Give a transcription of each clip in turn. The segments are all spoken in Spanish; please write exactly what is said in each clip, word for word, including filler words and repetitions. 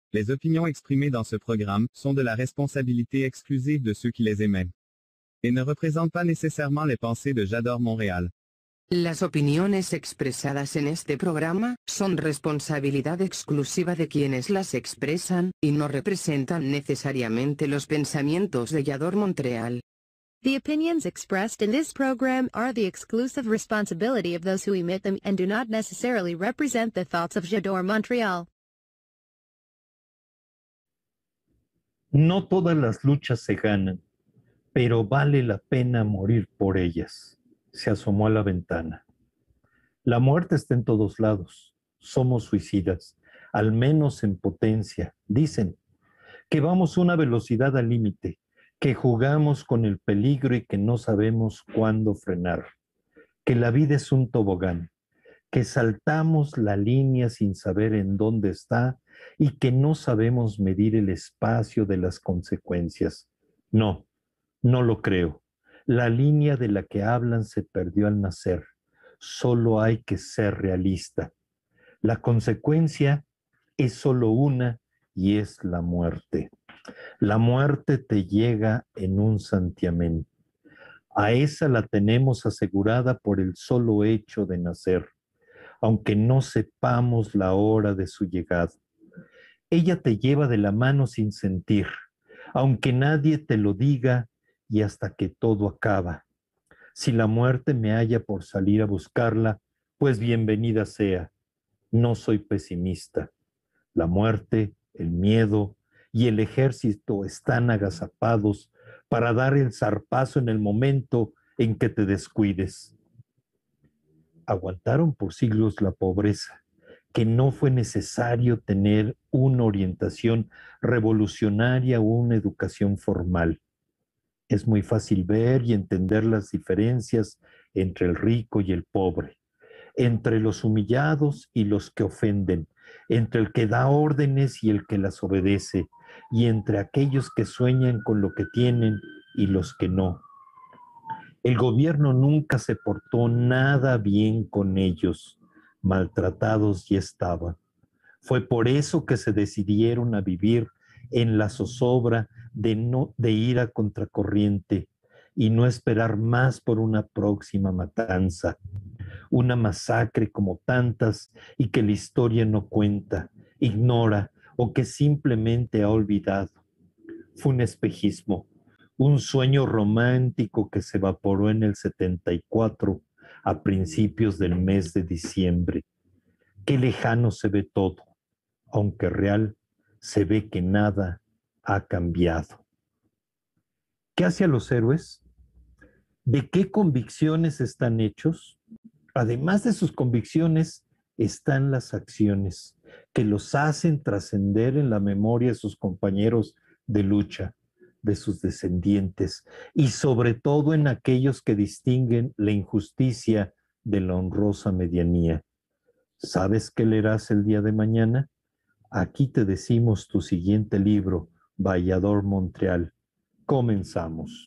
Les opinions exprimées dans ce programme sont de la responsabilité exclusive de ceux qui les émettent et ne représentent pas nécessairement les pensées de J'adore Montréal. Las opiniones expresadas en este programa son responsabilidad exclusiva de quienes las expresan y no representan necesariamente los pensamientos de J'adore Montréal. The opinions expressed in this program are the exclusive responsibility of those who emit them and do not necessarily represent the thoughts of J'adore Montréal. No todas las luchas se ganan, pero vale la pena morir por ellas. Se asomó a la ventana. La muerte está en todos lados. Somos suicidas, al menos en potencia. Dicen que vamos a una velocidad al límite, que jugamos con el peligro y que no sabemos cuándo frenar, que la vida es un tobogán, que saltamos la línea sin saber en dónde está y que no sabemos medir el espacio de las consecuencias. No, no lo creo. La línea de la que hablan se perdió al nacer. Solo hay que ser realista. La consecuencia es solo una y es la muerte. La muerte te llega en un santiamén. A esa la tenemos asegurada por el solo hecho de nacer, aunque no sepamos la hora de su llegada. Ella te lleva de la mano sin sentir, aunque nadie te lo diga y hasta que todo acaba. Si la muerte me halla por salir a buscarla, pues bienvenida sea. No soy pesimista. La muerte, el miedo y el ejército están agazapados para dar el zarpazo en el momento en que te descuides. Aguantaron por siglos la pobreza, que no fue necesario tener una orientación revolucionaria o una educación formal. Es muy fácil ver y entender las diferencias entre el rico y el pobre, entre los humillados y los que ofenden, entre el que da órdenes y el que las obedece, y entre aquellos que sueñan con lo que tienen y los que no. El gobierno nunca se portó nada bien con ellos, maltratados ya estaban. Fue por eso que se decidieron a vivir en la zozobra de, no, de ir a contracorriente y no esperar más por una próxima matanza, una masacre como tantas y que la historia no cuenta, ignora o que simplemente ha olvidado. Fue un espejismo, un sueño romántico que se evaporó en el setenta y cuatro a principios del mes de diciembre. Qué lejano se ve todo, aunque real se ve que nada ha cambiado. ¿Qué hace a los héroes? ¿De qué convicciones están hechos? Además de sus convicciones, están las acciones que los hacen trascender en la memoria de sus compañeros de lucha, de sus descendientes y sobre todo en aquellos que distinguen la injusticia de la honrosa medianía. ¿Sabes qué leerás el día de mañana? Aquí te decimos tu siguiente libro, J'adore Montréal. Comenzamos.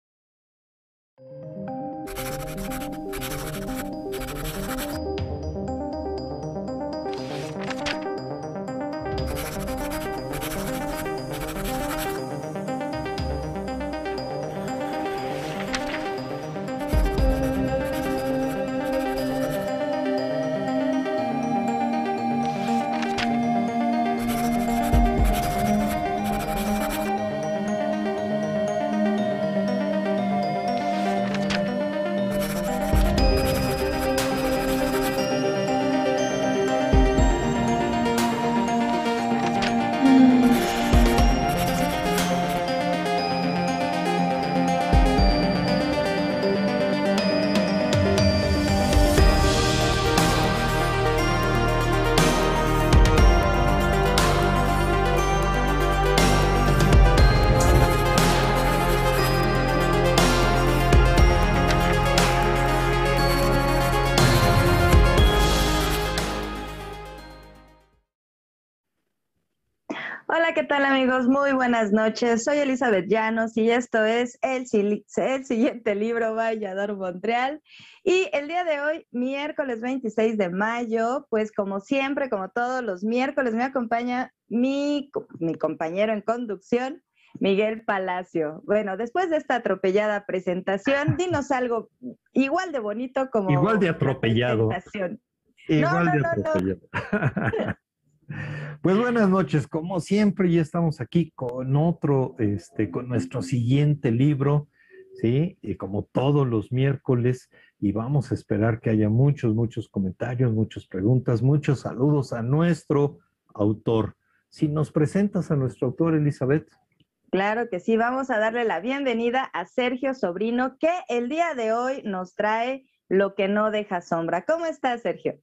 Hola, ¿qué tal amigos? Muy buenas noches. Soy Elizabeth Llanos y esto es el, el siguiente libro Vallador Montreal. Y el día de hoy, miércoles veintiséis de mayo, pues como siempre, como todos los miércoles, me acompaña mi, mi compañero en conducción, Miguel Palacio. Bueno, después de esta atropellada presentación, dinos algo igual de bonito como igual de atropellado. La presentación. Igual no, de no, atropellado. No, no. Pues buenas noches, como siempre ya estamos aquí con otro, este, con nuestro siguiente libro, ¿sí? Y como todos los miércoles, y vamos a esperar que haya muchos, muchos comentarios, muchas preguntas, muchos saludos a nuestro autor. Si nos presentas a nuestro autor, Elizabeth. Claro que sí, vamos a darle la bienvenida a Sergio Sobrino, que el día de hoy nos trae Lo que no deja sombra. ¿Cómo estás, Sergio?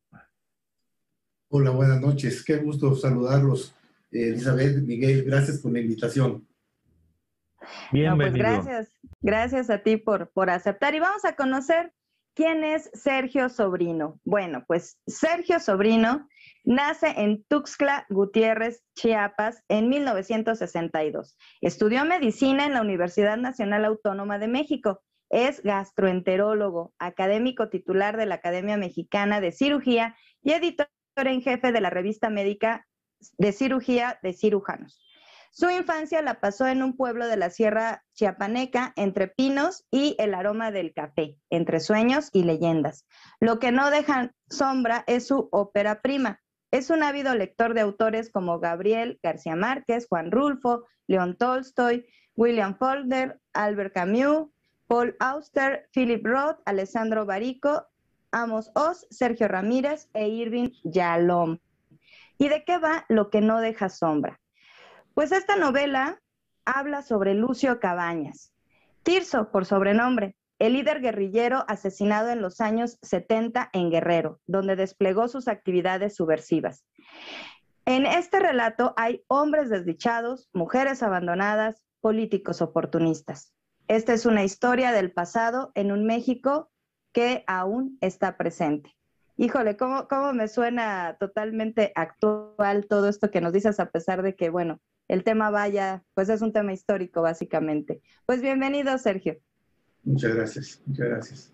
Hola, buenas noches. Qué gusto saludarlos, eh, Elizabeth, Miguel. Gracias por la invitación. Bienvenido. No, pues gracias, gracias a ti por, por aceptar. Y vamos a conocer quién es Sergio Sobrino. Bueno, pues Sergio Sobrino nace en Tuxtla Gutiérrez, Chiapas, en mil novecientos sesenta y dos. Estudió medicina en la Universidad Nacional Autónoma de México. Es gastroenterólogo, académico titular de la Academia Mexicana de Cirugía y editor en jefe de la revista médica de cirugía de cirujanos. Su infancia la pasó en un pueblo de la Sierra Chiapaneca, entre pinos y el aroma del café, entre sueños y leyendas. Lo que no deja sombra es su ópera prima. Es un ávido lector de autores como Gabriel García Márquez, Juan Rulfo, León Tolstoy, William Faulkner, Albert Camus, Paul Auster, Philip Roth, Alessandro Barico, Amos Oz, Sergio Ramírez e Irving Yalom. ¿Y de qué va Lo que no deja sombra? Pues esta novela habla sobre Lucio Cabañas, Tirso por sobrenombre, el líder guerrillero asesinado en los años setenta en Guerrero, donde desplegó sus actividades subversivas. En este relato hay hombres desdichados, mujeres abandonadas, políticos oportunistas. Esta es una historia del pasado en un México que aún está presente. Híjole, ¿cómo, cómo me suena totalmente actual todo esto que nos dices, a pesar de que, bueno, el tema vaya, pues es un tema histórico básicamente. Pues bienvenido, Sergio. Muchas gracias, muchas gracias.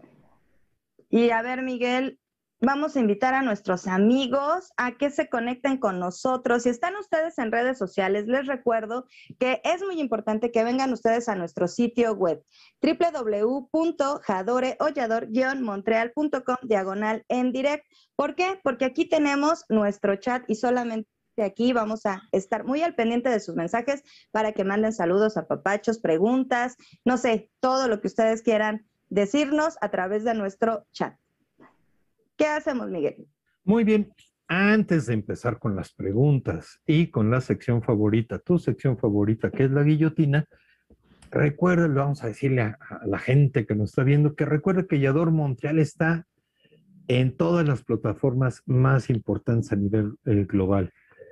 Y a ver, Miguel, vamos a invitar a nuestros amigos a que se conecten con nosotros. Si están ustedes en redes sociales, les recuerdo que es muy importante que vengan ustedes a nuestro sitio web doble u doble u doble u punto jadoreollador guion montreal punto com diagonal en direct. ¿Por qué? Porque aquí tenemos nuestro chat y solamente aquí vamos a estar muy al pendiente de sus mensajes para que manden saludos, apapachos, preguntas, no sé, todo lo que ustedes quieran decirnos a través de nuestro chat. ¿Qué hacemos, Miguel? Muy bien. Antes de empezar con las preguntas y con la sección favorita, tu sección favorita, que es la guillotina, recuerda, vamos a decirle a, a la gente que nos está viendo, que recuerde que Vallador Montreal está en todas las plataformas más importantes a nivel eh, global.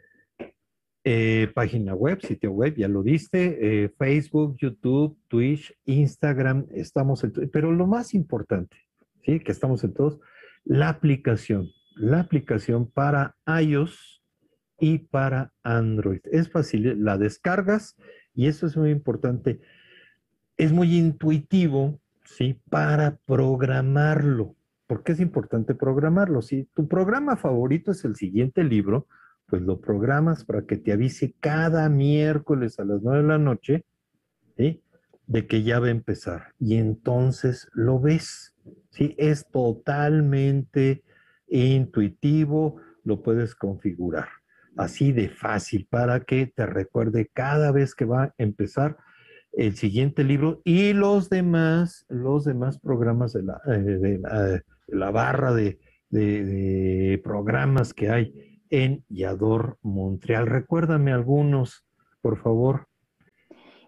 Eh, página web, sitio web, ya lo diste, eh, Facebook, YouTube, Twitch, Instagram, estamos en, pero lo más importante, ¿sí? Que estamos en todos, la aplicación, la aplicación para iOS y para Android. Es fácil, la descargas y eso es muy importante. Es muy intuitivo, ¿sí? Para programarlo. ¿Por qué es importante programarlo? Si tu programa favorito es el siguiente libro, pues lo programas para que te avise cada miércoles a las nueve de la noche, ¿sí? De que ya va a empezar. Y entonces lo ves, ¿sí? Es totalmente intuitivo, lo puedes configurar. Así de fácil para que te recuerde cada vez que va a empezar el siguiente libro y los demás, los demás programas de la, de la, de la barra de, de, de programas que hay en Vallador Montreal. Recuérdame algunos, por favor.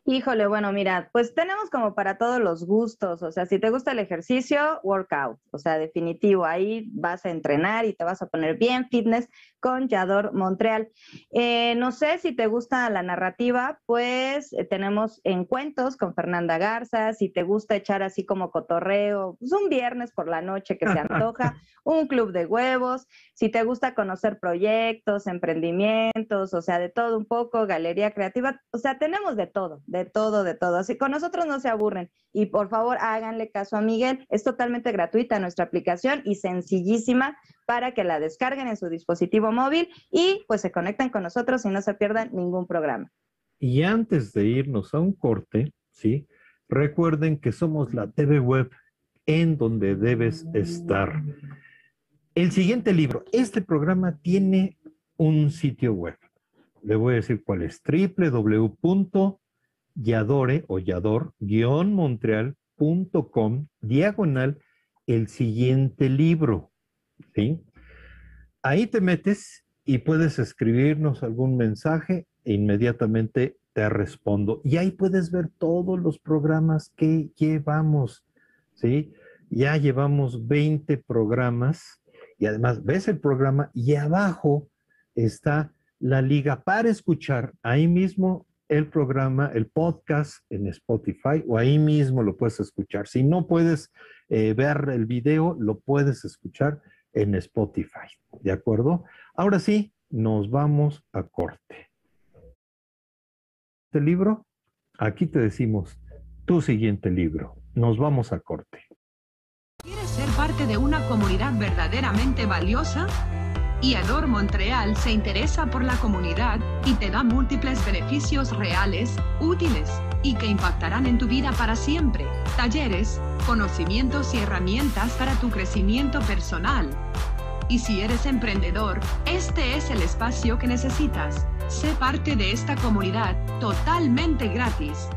Híjole, bueno, mira, pues tenemos como para todos los gustos, o sea, si te gusta el ejercicio, workout, o sea, definitivo, ahí vas a entrenar y te vas a poner bien fitness con Yador Montreal. Eh, no sé si te gusta la narrativa, pues eh, tenemos Encuentos con Fernanda Garza, si te gusta echar así como cotorreo, pues un viernes por la noche que se antoja, un club de huevos, si te gusta conocer proyectos, emprendimientos, o sea, de todo un poco, galería creativa, o sea, tenemos de todo, de todo, de todo. Así con nosotros no se aburren. Y por favor, háganle caso a Miguel. Es totalmente gratuita nuestra aplicación y sencillísima para que la descarguen en su dispositivo móvil y pues se conecten con nosotros y no se pierdan ningún programa. Y antes de irnos a un corte, ¿sí? Recuerden que somos la T V Web en donde debes estar. El siguiente libro, este programa tiene un sitio web. Le voy a decir cuál es: doble u doble u doble u punto yadore o yador guión montreal punto com diagonal el siguiente libro, ¿sí? Ahí te metes y puedes escribirnos algún mensaje e inmediatamente te respondo. Y ahí puedes ver todos los programas que llevamos, ¿sí? Ya llevamos veinte programas y además ves el programa y abajo está la liga para escuchar ahí mismo el programa, el podcast en Spotify, o ahí mismo lo puedes escuchar. Si no puedes eh, ver el video, lo puedes escuchar en Spotify, ¿de acuerdo? Ahora sí, nos vamos a corte. ¿Este libro? Aquí te decimos tu siguiente libro. Nos vamos a corte. ¿Quieres ser parte de una comunidad verdaderamente valiosa? Yador Montreal se interesa por la comunidad y te da múltiples beneficios reales, útiles y que impactarán en tu vida para siempre. Talleres, conocimientos y herramientas para tu crecimiento personal. Y si eres emprendedor, este es el espacio que necesitas. Sé parte de esta comunidad totalmente gratis.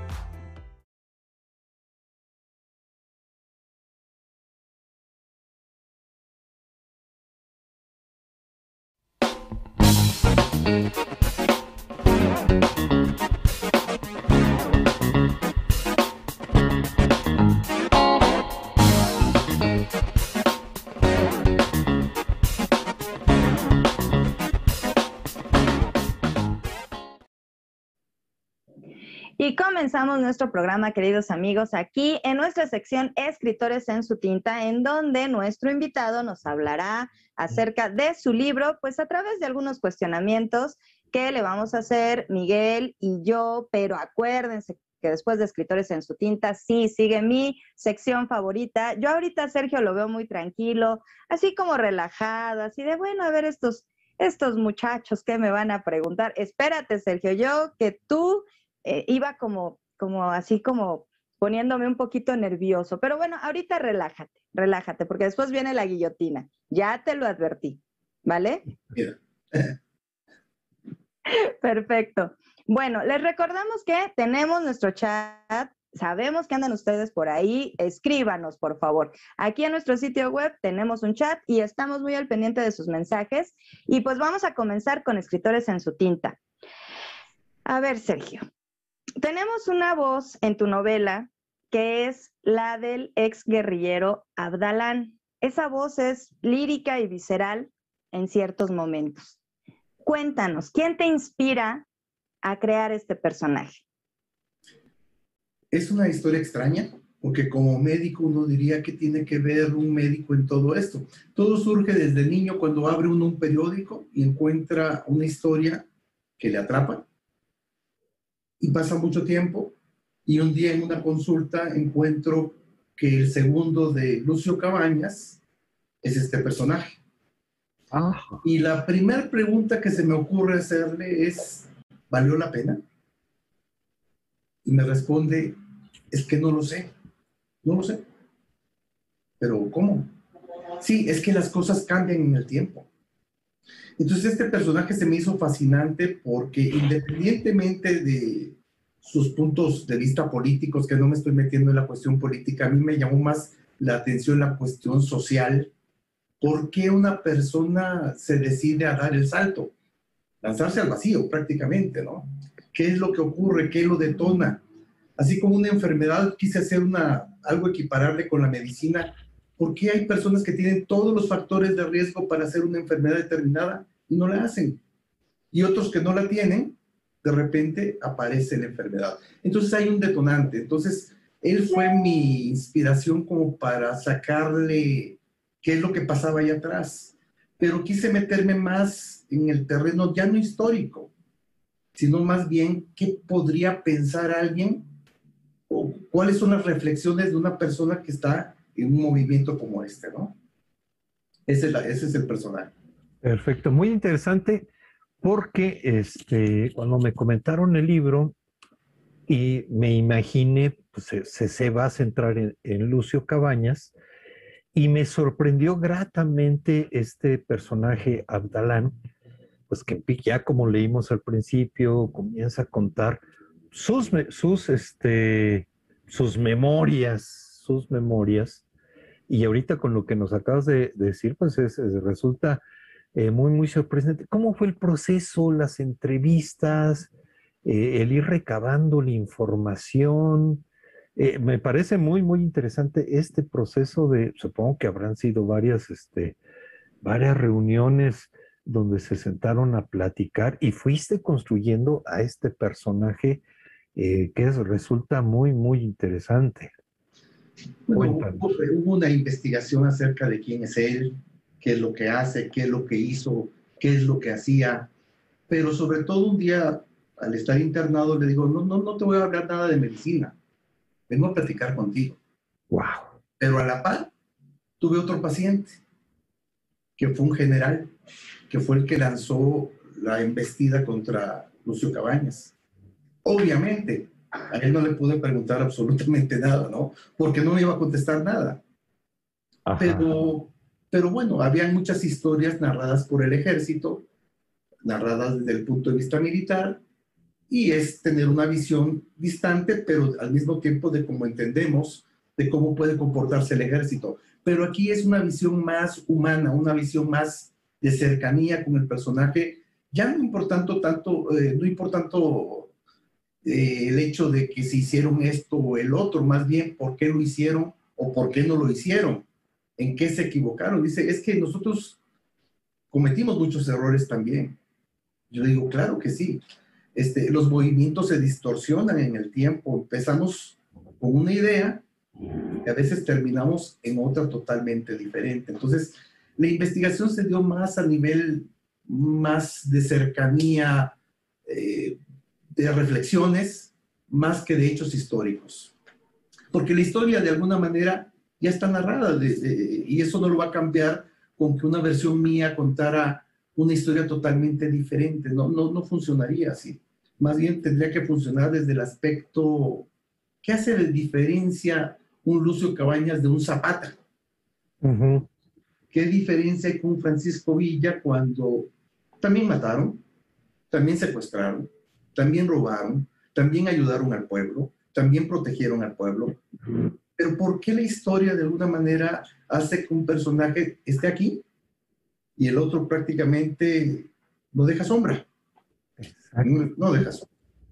Y comenzamos nuestro programa, queridos amigos, aquí en nuestra sección Escritores en su tinta, en donde nuestro invitado nos hablará acerca de su libro, pues a través de algunos cuestionamientos que le vamos a hacer Miguel y yo, pero acuérdense que después de Escritores en su tinta, sí, sigue mi sección favorita. Yo ahorita, Sergio, lo veo muy tranquilo, así como relajado, así de, bueno, a ver estos, estos muchachos que me van a preguntar. Espérate, Sergio, yo que tú... Eh, iba como, como así como poniéndome un poquito nervioso, pero bueno, ahorita relájate, relájate, porque después viene la guillotina, ya te lo advertí, ¿vale? Mira. Perfecto. Bueno, les recordamos que tenemos nuestro chat, sabemos que andan ustedes por ahí, escríbanos, por favor. Aquí en nuestro sitio web tenemos un chat y estamos muy al pendiente de sus mensajes, y pues vamos a comenzar con Escritores en su tinta. A ver, Sergio. Tenemos una voz en tu novela que es la del ex guerrillero Abdalán. Esa voz es lírica y visceral en ciertos momentos. Cuéntanos, ¿quién te inspira a crear este personaje? Es una historia extraña, porque como médico uno diría que tiene que ver un médico en todo esto. Todo surge desde niño cuando abre uno un periódico y encuentra una historia que le atrapa. Y pasa mucho tiempo y un día en una consulta encuentro que el segundo de Lucio Cabañas es este personaje. Ajá. Y la primera pregunta que se me ocurre hacerle es, ¿valió la pena? Y me responde, es que no lo sé, no lo sé. ¿Pero cómo? Sí, es que las cosas cambian en el tiempo. Entonces este personaje se me hizo fascinante porque independientemente de sus puntos de vista políticos, que no me estoy metiendo en la cuestión política, a mí me llamó más la atención la cuestión social. ¿Por qué una persona se decide a dar el salto? Lanzarse al vacío prácticamente, ¿no? ¿Qué es lo que ocurre? ¿Qué lo detona? Así como una enfermedad, quise hacer una, algo equiparable con la medicina. ¿Por qué hay personas que tienen todos los factores de riesgo para hacer una enfermedad determinada y no la hacen? Y otros que no la tienen, de repente aparece la enfermedad. Entonces hay un detonante. Entonces, él fue mi inspiración como para sacarle qué es lo que pasaba ahí atrás. Pero quise meterme más en el terreno ya no histórico, sino más bien qué podría pensar alguien o cuáles son las reflexiones de una persona que está en un movimiento como este, ¿no? Ese es, la, ese es el personaje. Perfecto, muy interesante, porque este, cuando me comentaron el libro y me imaginé, pues se, se, se va a centrar en, en Lucio Cabañas, y me sorprendió gratamente este personaje Abdalán, pues que ya como leímos al principio, comienza a contar sus, sus, este, sus memorias, sus memorias, y ahorita con lo que nos acabas de, de decir, pues es, es, resulta eh, muy, muy sorprendente. ¿Cómo fue el proceso, las entrevistas, eh, el ir recabando la información? Eh, me parece muy, muy interesante este proceso de, supongo que habrán sido varias, este, varias reuniones donde se sentaron a platicar y fuiste construyendo a este personaje eh, que es, resulta muy, muy interesante. Bueno, hubo, hubo una investigación acerca de quién es él, qué es lo que hace, qué es lo que hizo, qué es lo que hacía, pero sobre todo un día, al estar internado, le digo, no, no, no te voy a hablar nada de medicina, vengo a platicar contigo. Wow. Pero a la par, tuve otro paciente, que fue un general, que fue el que lanzó la embestida contra Lucio Cabañas. Obviamente, a él no le pude preguntar absolutamente nada, ¿no? Porque no me iba a contestar nada. Ajá. Pero, pero bueno, había muchas historias narradas por el ejército, narradas desde el punto de vista militar, y es tener una visión distante, pero al mismo tiempo de cómo entendemos, de cómo puede comportarse el ejército. Pero aquí es una visión más humana, una visión más de cercanía con el personaje, ya no importando tanto, eh, no importando eh, el hecho de que se hicieron esto o el otro, más bien por qué lo hicieron o por qué no lo hicieron, en qué se equivocaron. Dice, es que nosotros cometimos muchos errores también. Yo digo, claro que sí. Este, los movimientos se distorsionan en el tiempo. Empezamos con una idea y a veces terminamos en otra totalmente diferente. Entonces, la investigación se dio más a nivel más de cercanía, eh, de reflexiones, más que de hechos históricos. Porque la historia, de alguna manera, ya está narrada de, de, y eso no lo va a cambiar con que una versión mía contara una historia totalmente diferente. No, no, no funcionaría así. Más bien tendría que funcionar desde el aspecto, ¿qué hace de diferencia un Lucio Cabañas de un Zapata? Uh-huh. ¿Qué diferencia hay con un Francisco Villa cuando también mataron, también secuestraron, también robaron, también ayudaron al pueblo, también protegieron al pueblo? Uh-huh. Pero ¿por qué la historia de alguna manera hace que un personaje esté aquí y el otro prácticamente no deja sombra? No, no deja sombra.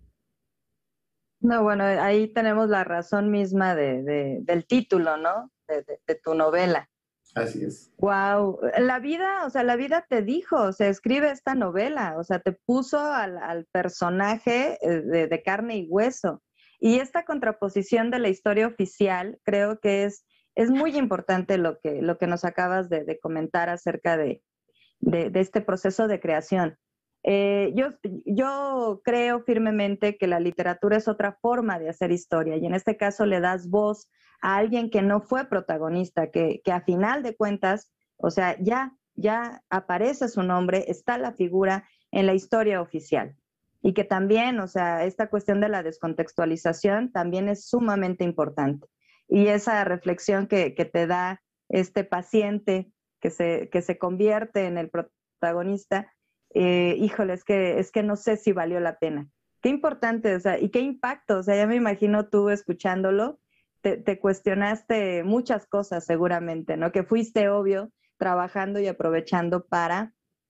No, bueno, ahí tenemos la razón misma de, de, del título, ¿no? De, de, de tu novela. Así es. Wow, la vida, o sea, la vida te dijo, o sea, escribe esta novela, o sea, te puso al, al personaje de, de carne y hueso. Y esta contraposición de la historia oficial, creo que es, es muy importante lo que, lo que nos acabas de, de comentar acerca de, de, de este proceso de creación. Eh, yo, yo creo firmemente que la literatura es otra forma de hacer historia y en este caso le das voz a alguien que no fue protagonista, que, que a final de cuentas, o sea, ya, ya aparece su nombre, está la figura en la historia oficial. Y que también, o sea, esta cuestión de la descontextualización también es sumamente importante. Y esa reflexión que, que te da este paciente que se, que se convierte en el protagonista, eh, híjole, es que, es que no sé si valió la pena. Qué importante, o sea, y qué impacto, o sea, ya me imagino tú escuchándolo, te, te cuestionaste muchas cosas seguramente, ¿no? Que fuiste, obvio, trabajando y aprovechando para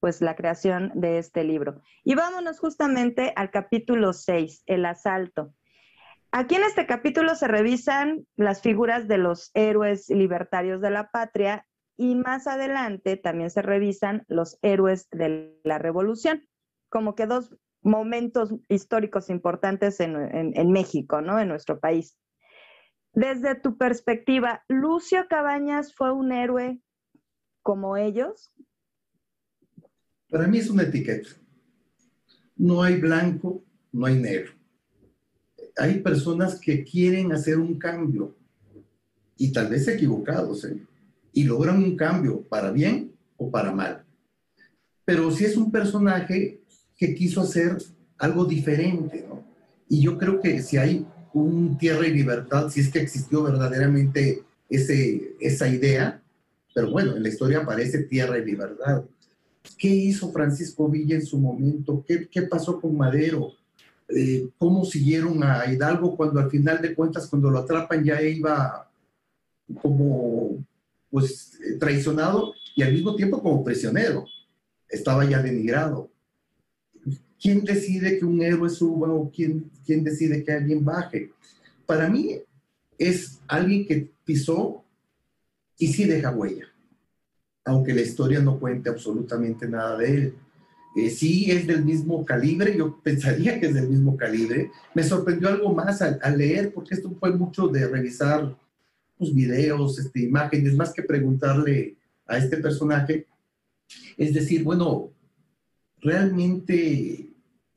pues la creación de este libro. Y vámonos justamente al capítulo seis, el asalto. Aquí en este capítulo se revisan las figuras de los héroes libertarios de la patria y más adelante también se revisan los héroes de la revolución, como que dos momentos históricos importantes en, en, en México, ¿no? En nuestro país. Desde tu perspectiva, ¿Lucio Cabañas fue un héroe como ellos? Para mí es una etiqueta. No hay blanco, no hay negro. Hay personas que quieren hacer un cambio y tal vez equivocados, ¿eh? Y logran un cambio para bien o para mal. Pero si es un personaje que quiso hacer algo diferente, ¿no? Y yo creo que si hay un Tierra y Libertad, si es que existió verdaderamente ese, esa idea, pero bueno, en la historia aparece Tierra y Libertad. ¿Qué hizo Francisco Villa en su momento? ¿Qué, qué pasó con Madero? Eh, ¿Cómo siguieron a Hidalgo cuando al final de cuentas, cuando lo atrapan, ya iba como pues traicionado y al mismo tiempo como prisionero? Estaba ya denigrado. ¿Quién decide que un héroe suba o quién, quién decide que alguien baje? Para mí es alguien que pisó y sí deja huella, aunque la historia no cuente absolutamente nada de él. Eh, sí es del mismo calibre, yo pensaría que es del mismo calibre. Me sorprendió algo más al, al leer, porque esto fue mucho de revisar pues, videos, este, imágenes, más que preguntarle a este personaje. Es decir, bueno, realmente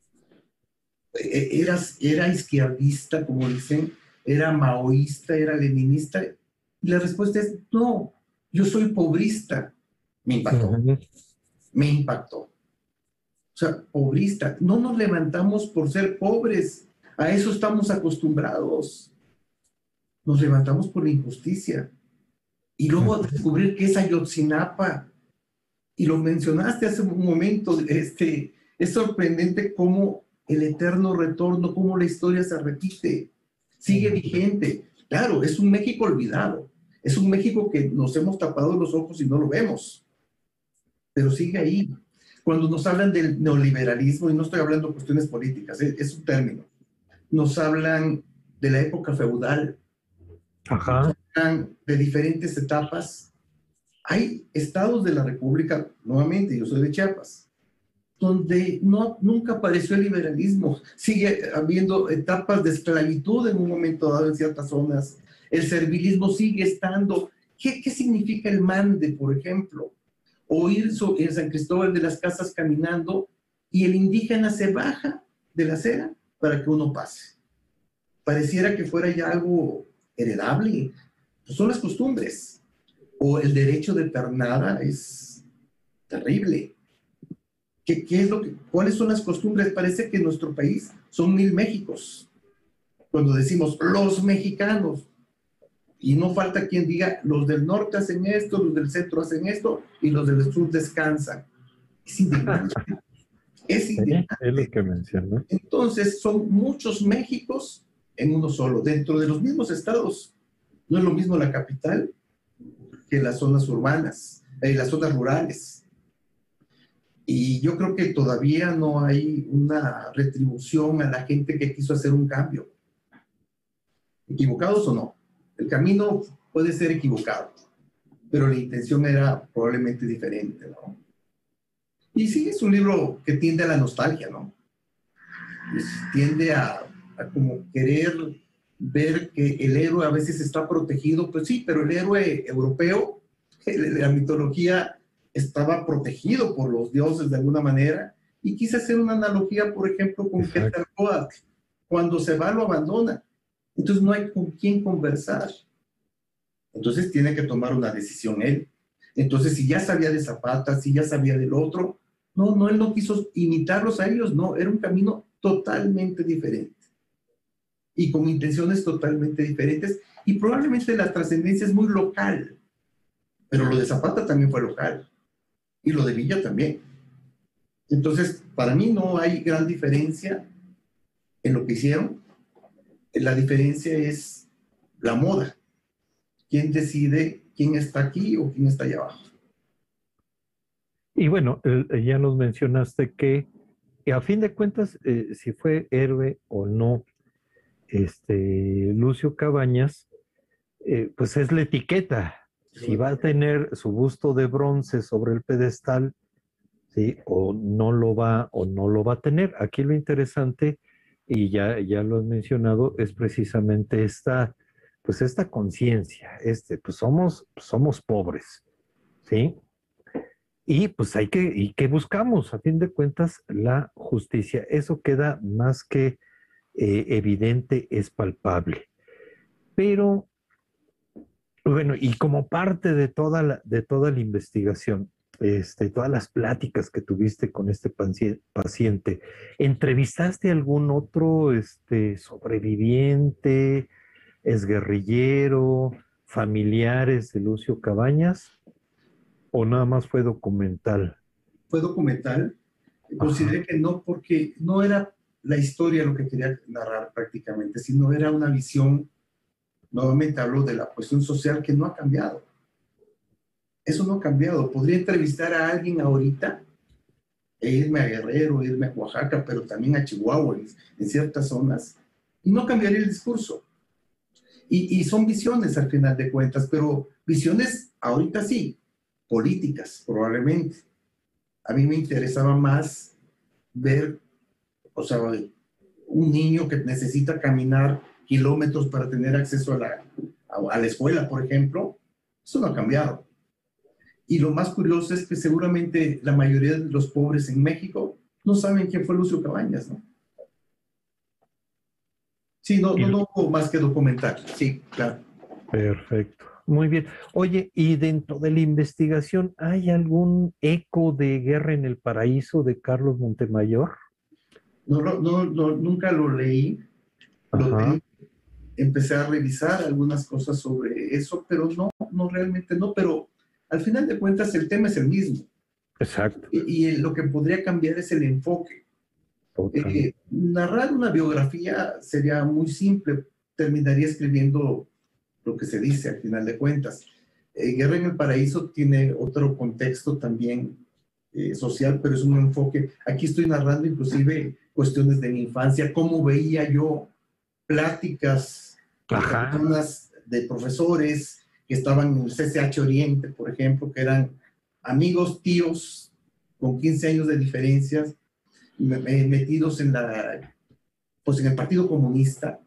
era, era izquierdista, como dicen, era maoísta, era leninista. Y la respuesta es no, yo soy pobrista. Me impactó, uh-huh. me impactó. O sea, pobrista. No nos levantamos por ser pobres. A eso estamos acostumbrados. Nos levantamos por la injusticia. Y luego descubrir que es Ayotzinapa. Y lo mencionaste hace un momento. Este, es sorprendente cómo el eterno retorno, cómo la historia se repite. Sigue vigente. Claro, es un México olvidado. Es un México que nos hemos tapado los ojos y no lo vemos. Pero sigue ahí. Cuando nos hablan del neoliberalismo, y no estoy hablando de cuestiones políticas, es, es un término, nos hablan de la época feudal, Ajá. nos hablan de diferentes etapas. Hay estados de la República, nuevamente, yo soy de Chiapas, donde no, nunca apareció el liberalismo. Sigue habiendo etapas de esclavitud en un momento dado en ciertas zonas. El servilismo sigue estando. ¿Qué, qué significa el mande, por ejemplo? O ir en San Cristóbal de las Casas caminando y el indígena se baja de la acera para que uno pase. Pareciera que fuera ya algo heredable. Pues son las costumbres. O el derecho de pernada es terrible. ¿Qué, qué es lo que, ¿Cuáles son las costumbres? Parece que en nuestro país son mil Méxicos. Cuando decimos los mexicanos, y no falta quien diga, los del norte hacen esto, los del centro hacen esto, y los del sur descansan. Es indignante. Es indignante. Sí, es lo que mencionó. Entonces, son muchos Méxicos en uno solo, dentro de los mismos estados. No es lo mismo la capital que las zonas urbanas, eh, las zonas rurales. Y yo creo que todavía no hay una retribución a la gente que quiso hacer un cambio. ¿Equivocados o no? El camino puede ser equivocado, pero la intención era probablemente diferente, ¿no? Y sí, es un libro que tiende a la nostalgia, ¿no? Pues tiende a, a como querer ver que el héroe a veces está protegido, pues sí, pero el héroe europeo, de la mitología, estaba protegido por los dioses de alguna manera, y quise hacer una analogía, por ejemplo, con Quetzalcóatl. Cuando se va, lo abandona. Entonces no hay con quién conversar. Entonces tiene que tomar una decisión él. Entonces si ya sabía de Zapata, si ya sabía del otro, no, no, él no quiso imitarlos a ellos, no, era un camino totalmente diferente. Y con intenciones totalmente diferentes. Y probablemente la trascendencia es muy local. Pero lo de Zapata también fue local. Y lo de Villa también. Entonces, para mí no hay gran diferencia en lo que hicieron. La diferencia es la moda. ¿Quién decide quién está aquí o quién está allá abajo? Y bueno, eh, ya nos mencionaste que y a fin de cuentas, eh, si fue héroe o no, este, Lucio Cabañas, eh, pues es la etiqueta. Si va a tener su busto de bronce sobre el pedestal, ¿sí? O no lo va, o no lo va a tener. Aquí lo interesante, y ya, ya lo has mencionado, es precisamente esta, pues esta conciencia, este, pues somos, somos pobres, ¿sí? Y pues hay que, ¿y qué buscamos? A fin de cuentas, la justicia. Eso queda más que eh, evidente, es palpable. Pero, bueno, y como parte de toda la, de toda la investigación, este, todas las pláticas que tuviste con este paciente, ¿entrevistaste a algún otro este, sobreviviente, exguerrillero, familiares de Lucio Cabañas? ¿O nada más fue documental? Fue documental. Consideré que no, porque no era la historia lo que quería narrar prácticamente, sino era una visión, nuevamente hablo de la cuestión social, que no ha cambiado. Eso no ha cambiado. Podría entrevistar a alguien ahorita e irme a Guerrero, irme a Oaxaca, pero también a Chihuahua, en, en ciertas zonas, y no cambiaría el discurso. Y, y son visiones al final de cuentas, pero visiones ahorita sí, políticas probablemente. A mí me interesaba más ver, o sea, un niño que necesita caminar kilómetros para tener acceso a la, a, a la escuela, por ejemplo. Eso no ha cambiado. Y lo más curioso es que seguramente la mayoría de los pobres en México no saben quién fue Lucio Cabañas, ¿no? Sí, no, no, no hubo más que documentar. Sí, claro. Perfecto. Muy bien. Oye, ¿y dentro de la investigación hay algún eco de Guerra en el Paraíso de Carlos Montemayor? No, no, no, nunca lo leí. Lo leí. Empecé a revisar algunas cosas sobre eso, pero no, no realmente no. Pero al final de cuentas el tema es el mismo. Exacto. Y, y lo que podría cambiar es el enfoque. Eh, narrar una biografía sería muy simple. Terminaría escribiendo lo que se dice al final de cuentas. Eh, Guerra en el Paraíso tiene otro contexto también eh, social, pero es un enfoque. Aquí estoy narrando inclusive cuestiones de mi infancia, cómo veía yo pláticas de personas, de profesores que estaban en el C C H Oriente, por ejemplo, que eran amigos, tíos, con quince años de diferencias, metidos en la, pues en el Partido Comunista.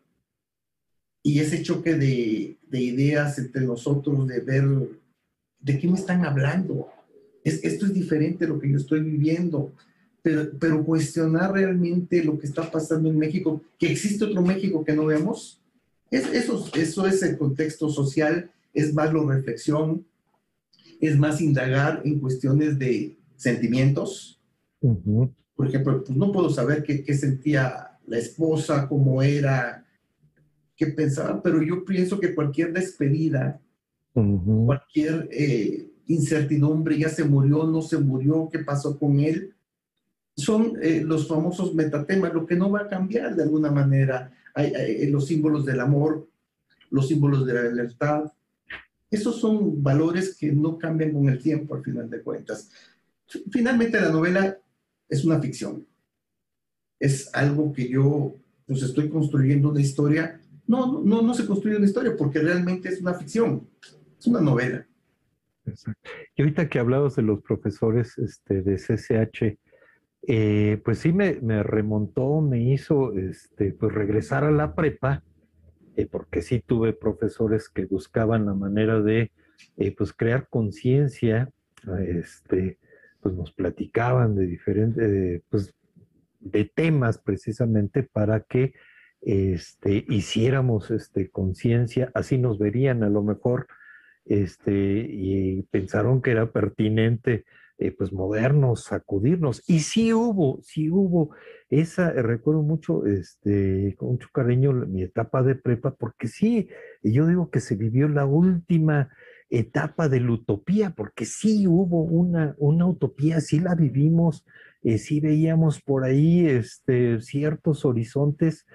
Y ese choque de, de ideas entre nosotros, de ver de qué me están hablando. Es, esto es diferente a lo que yo estoy viviendo, pero, pero cuestionar realmente lo que está pasando en México, que existe otro México que no vemos, es, eso, eso es el contexto social, es más la reflexión, es más indagar en cuestiones de sentimientos. Uh-huh. Por ejemplo, pues no puedo saber qué, qué sentía la esposa, cómo era, que pensaba, pero yo pienso que cualquier despedida, uh-huh. cualquier eh, incertidumbre, ya se murió, no se murió, qué pasó con él, son eh, los famosos metatemas, lo que no va a cambiar de alguna manera. Hay, hay, los símbolos del amor, los símbolos de la libertad, esos son valores que no cambian con el tiempo al final de cuentas. Finalmente la novela es una ficción, es algo que yo pues estoy construyendo una historia. No, no, no se construye una historia porque realmente es una ficción, es una novela. Exacto. Y ahorita que hablabas de los profesores este, de C C H, eh, pues sí me, me remontó, me hizo este, pues regresar a la prepa, eh, porque sí tuve profesores que buscaban la manera de eh, pues crear conciencia, este, pues nos platicaban de diferentes, eh, pues de temas precisamente para que Este, hiciéramos este, conciencia, así nos verían a lo mejor, este, y pensaron que era pertinente, eh, pues movernos, sacudirnos, y sí hubo, sí hubo, esa, eh, recuerdo mucho, este, con mucho cariño mi etapa de prepa, porque sí, yo digo que se vivió la última etapa de la utopía, porque sí hubo una, una utopía, sí la vivimos, eh, sí veíamos por ahí este, ciertos horizontes,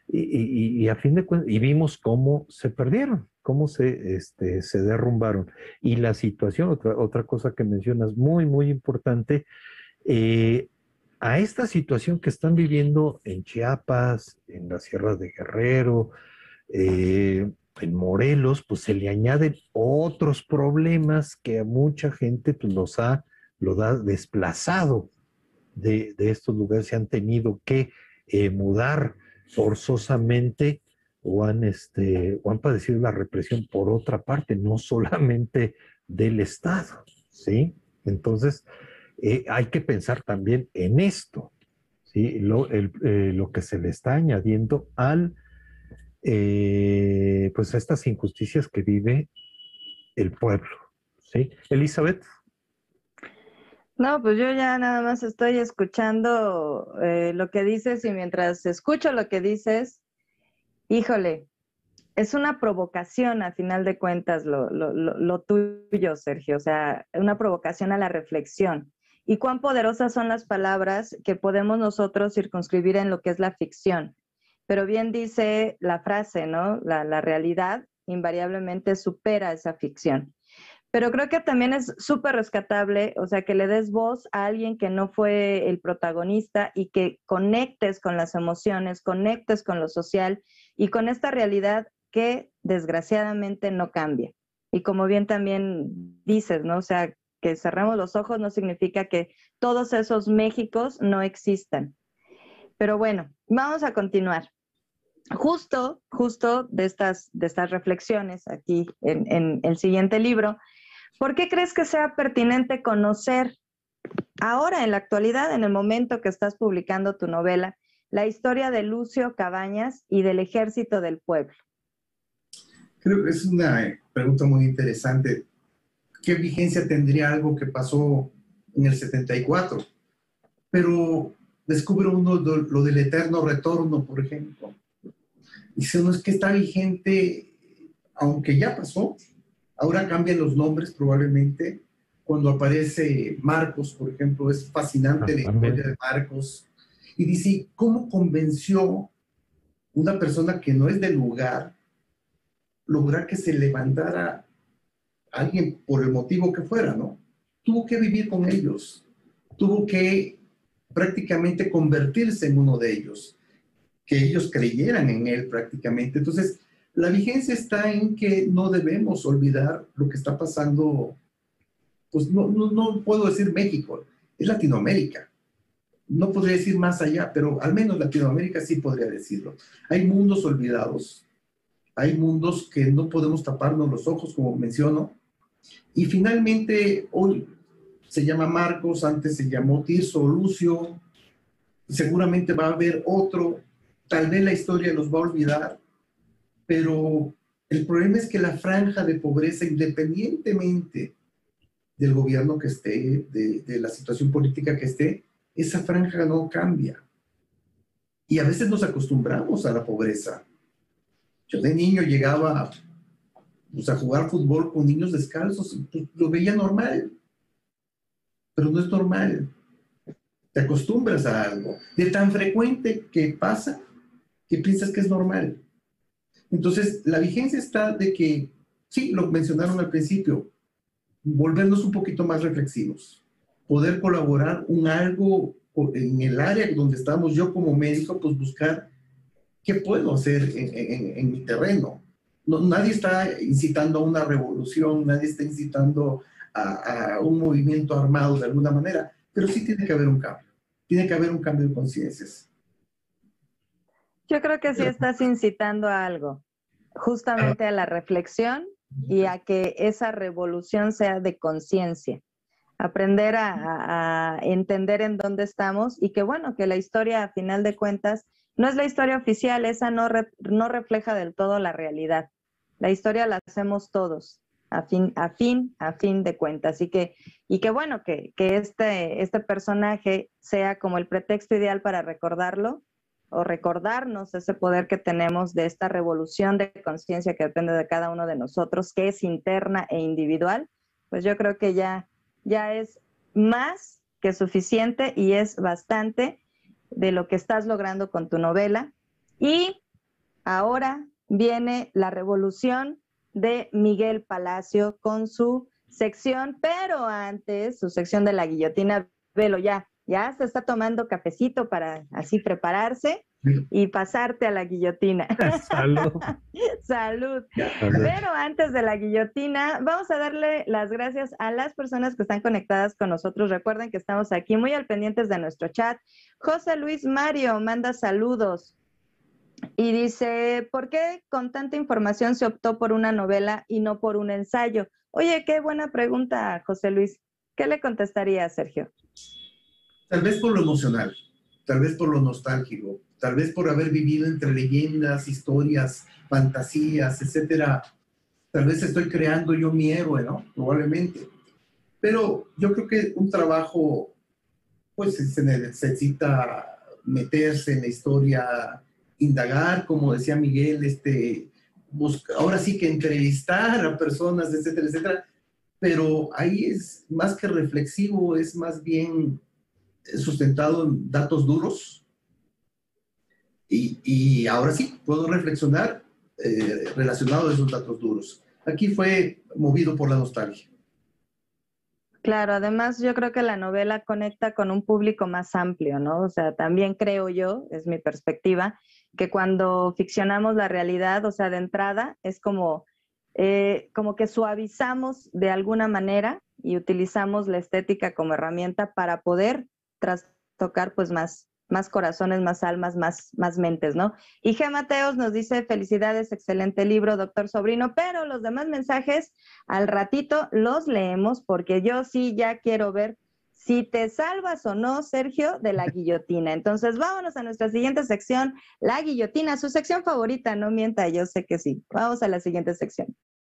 y, y, y a fin de cuentas, y vimos cómo se perdieron, cómo se, este, se derrumbaron. Y la situación, otra, otra cosa que mencionas muy, muy importante, eh, a esta situación que están viviendo en Chiapas, en las sierras de Guerrero, eh, en Morelos, pues se le añaden otros problemas que a mucha gente pues, los ha, los ha desplazado de, de estos lugares, se han tenido que eh, mudar forzosamente o han, este, o han padecido la represión por otra parte, no solamente del Estado, ¿sí? Entonces, eh, hay que pensar también en esto, ¿sí? Lo, el, eh, lo que se le está añadiendo al, eh, pues a estas injusticias que vive el pueblo, ¿sí? Elizabeth. No, pues yo ya nada más estoy escuchando eh, lo que dices y mientras escucho lo que dices, híjole, es una provocación a final de cuentas lo, lo, lo, lo tuyo, Sergio, o sea, una provocación a la reflexión. Y cuán poderosas son las palabras que podemos nosotros circunscribir en lo que es la ficción. Pero bien dice la frase, ¿no? La, la realidad invariablemente supera esa ficción. Pero creo que también es súper rescatable, o sea, que le des voz a alguien que no fue el protagonista y que conectes con las emociones, conectes con lo social y con esta realidad que desgraciadamente no cambia. Y como bien también dices, ¿no? O sea, que cerremos los ojos no significa que todos esos Méxicos no existan. Pero bueno, vamos a continuar. Justo, justo de estas, de estas reflexiones aquí en, en el siguiente libro, ¿por qué crees que sea pertinente conocer ahora, en la actualidad, en el momento que estás publicando tu novela, la historia de Lucio Cabañas y del Ejército del Pueblo? Creo que es una pregunta muy interesante. ¿Qué vigencia tendría algo que pasó en el setenta y cuatro? Pero descubre uno lo del eterno retorno, por ejemplo. Dice uno, es que está vigente, aunque ya pasó. Ahora cambian los nombres probablemente. Cuando aparece Marcos, por ejemplo, es fascinante la historia de Marcos. Y dice, ¿cómo convenció una persona que no es del lugar lograr que se levantara alguien por el motivo que fuera, ¿no? Tuvo que vivir con ellos. Tuvo que prácticamente convertirse en uno de ellos. Que ellos creyeran en él prácticamente. Entonces, la vigencia está en que no debemos olvidar lo que está pasando, pues no, no, no puedo decir México, es Latinoamérica. No podría decir más allá, pero al menos Latinoamérica sí podría decirlo. Hay mundos olvidados, hay mundos que no podemos taparnos los ojos, como menciono, y finalmente hoy se llama Marcos, antes se llamó Tirso, Lucio, seguramente va a haber otro, tal vez la historia los va a olvidar, pero el problema es que la franja de pobreza, independientemente del gobierno que esté, de, de la situación política que esté, esa franja no cambia. Y a veces nos acostumbramos a la pobreza. Yo de niño llegaba pues, a jugar fútbol con niños descalzos, pues, lo veía normal, pero no es normal. Te acostumbras a algo, de tan frecuente que pasa, que piensas que es normal. Entonces, la vigencia está de que, sí, lo mencionaron al principio, volvernos un poquito más reflexivos, poder colaborar un algo en el área donde estamos, yo como médico, pues buscar qué puedo hacer en, en, en mi terreno. No, nadie está incitando a una revolución, nadie está incitando a, a un movimiento armado de alguna manera, pero sí tiene que haber un cambio, tiene que haber un cambio de conciencias. Yo creo que sí estás incitando a algo, justamente a la reflexión y a que esa revolución sea de conciencia. Aprender a, a, a entender en dónde estamos y que bueno, que la historia a final de cuentas no es la historia oficial, esa no, re, no refleja del todo la realidad. La historia la hacemos todos, a fin, a fin, a fin de cuentas. Y que, y que bueno, que, que este, este personaje sea como el pretexto ideal para recordarlo, o recordarnos ese poder que tenemos de esta revolución de conciencia que depende de cada uno de nosotros, que es interna e individual, pues yo creo que ya, ya es más que suficiente y es bastante de lo que estás logrando con tu novela. Y ahora viene la revolución de Miguel Palacio con su sección, pero antes, su sección de la guillotina. Velo, ya, ya se está tomando cafecito para así prepararse y pasarte a la guillotina. Salud. Salud. Pero antes de la guillotina, vamos a darle las gracias a las personas que están conectadas con nosotros. Recuerden que estamos aquí muy al pendientes de nuestro chat. José Luis Mario manda saludos y dice, ¿por qué con tanta información se optó por una novela y no por un ensayo? Oye, qué buena pregunta, José Luis. ¿Qué le contestaría a Sergio? Tal vez por lo emocional, tal vez por lo nostálgico, tal vez por haber vivido entre leyendas, historias, fantasías, etcétera. Tal vez estoy creando yo mi héroe, ¿no? Probablemente. Pero yo creo que un trabajo, pues se necesita meterse en la historia, indagar, como decía Miguel, este, buscar, ahora sí que entrevistar a personas, etcétera, etcétera. Pero ahí es más que reflexivo, es más bien sustentado en datos duros. Y, y ahora sí, puedo reflexionar eh, relacionado a esos datos duros. Aquí fue movido por la nostalgia. Claro, además yo creo que la novela conecta con un público más amplio, ¿no? O sea, también creo yo, es mi perspectiva, que cuando ficcionamos la realidad, o sea, de entrada, es como, eh, como que suavizamos de alguna manera y utilizamos la estética como herramienta para poder trastocar pues más, más corazones, más almas, más, más mentes, ¿no? Y G. Mateos nos dice, felicidades, excelente libro, doctor Sobrino, pero los demás mensajes al ratito los leemos porque yo sí ya quiero ver si te salvas o no, Sergio, de la guillotina. Entonces vámonos a nuestra siguiente sección, la guillotina, su sección favorita, no mienta, yo sé que sí. Vamos a la siguiente sección.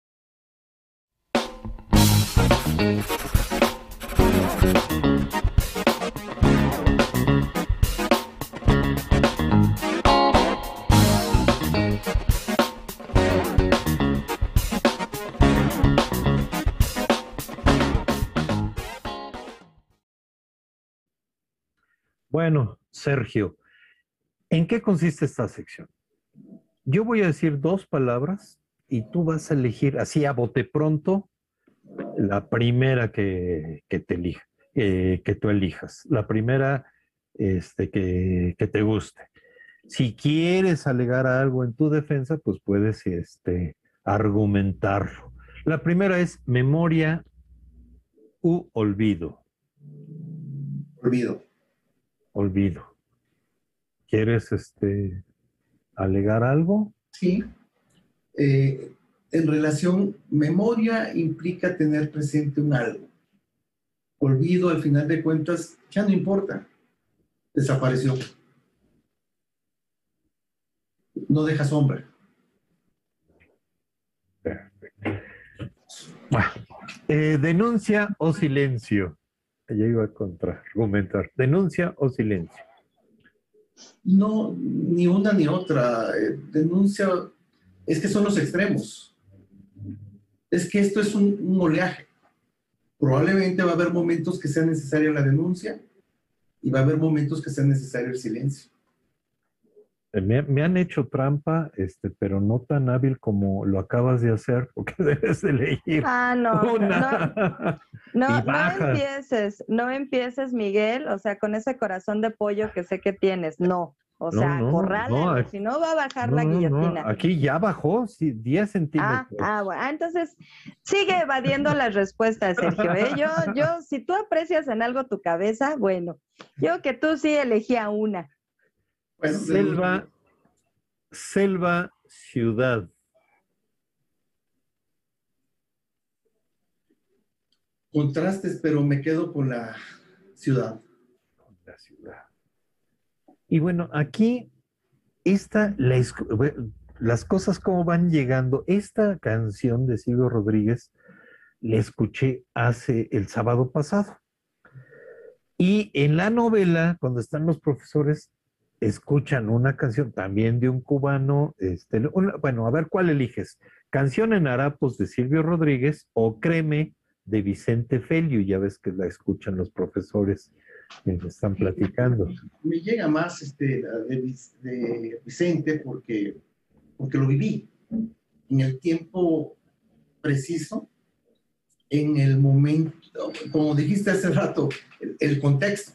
Bueno, Sergio, ¿en qué consiste esta sección? Yo voy a decir dos palabras y tú vas a elegir así a bote pronto la primera que, que te elija, eh, que tú elijas, la primera este, que, que te guste. Si quieres alegar algo en tu defensa, pues puedes este, argumentarlo. La primera es memoria u olvido. Olvido. Olvido. ¿Quieres este, alegar algo? Sí. Eh, en relación, memoria implica tener presente un algo. Olvido, al final de cuentas, ya no importa. Desapareció. No deja sombra. Bueno, eh, denuncia o silencio. Ya iba a contraargumentar. Denuncia o silencio. No, ni una ni otra. Eh, denuncia, es que son los extremos. Es que esto es un, un oleaje. Probablemente va a haber momentos que sea necesaria la denuncia y va a haber momentos que sea necesario el silencio. Me, me han hecho trampa, este, pero no tan hábil como lo acabas de hacer, porque debes de elegir Ah, no, una. no, no, Y bajas. no empieces, no empieces, Miguel, o sea, con ese corazón de pollo que sé que tienes, no, o No, sea, no, acórrálalo, no, si no va a bajar No, la no, no, guillotina. aquí ya bajó, sí, diez Ah, centímetros. ah, bueno, ah, entonces sigue evadiendo las respuestas, Sergio, ¿eh? Yo, yo, si tú aprecias en algo tu cabeza, bueno, yo que tú sí elegía una. Bueno, Selva, selva, ciudad. contrastes, pero me quedo con la ciudad. La ciudad. Y bueno, aquí esta, la, las cosas como van llegando. Esta canción de Silvio Rodríguez la escuché hace el sábado pasado. Y en la novela, cuando están los profesores, escuchan una canción también de un cubano. Este, una, bueno, a ver cuál eliges. Canción en Harapos de Silvio Rodríguez o Créeme de Vicente Feliu. Ya ves que la escuchan los profesores que me están platicando. Me llega más este, de, de Vicente porque porque lo viví en el tiempo preciso, en el momento, como dijiste hace rato, el, el contexto.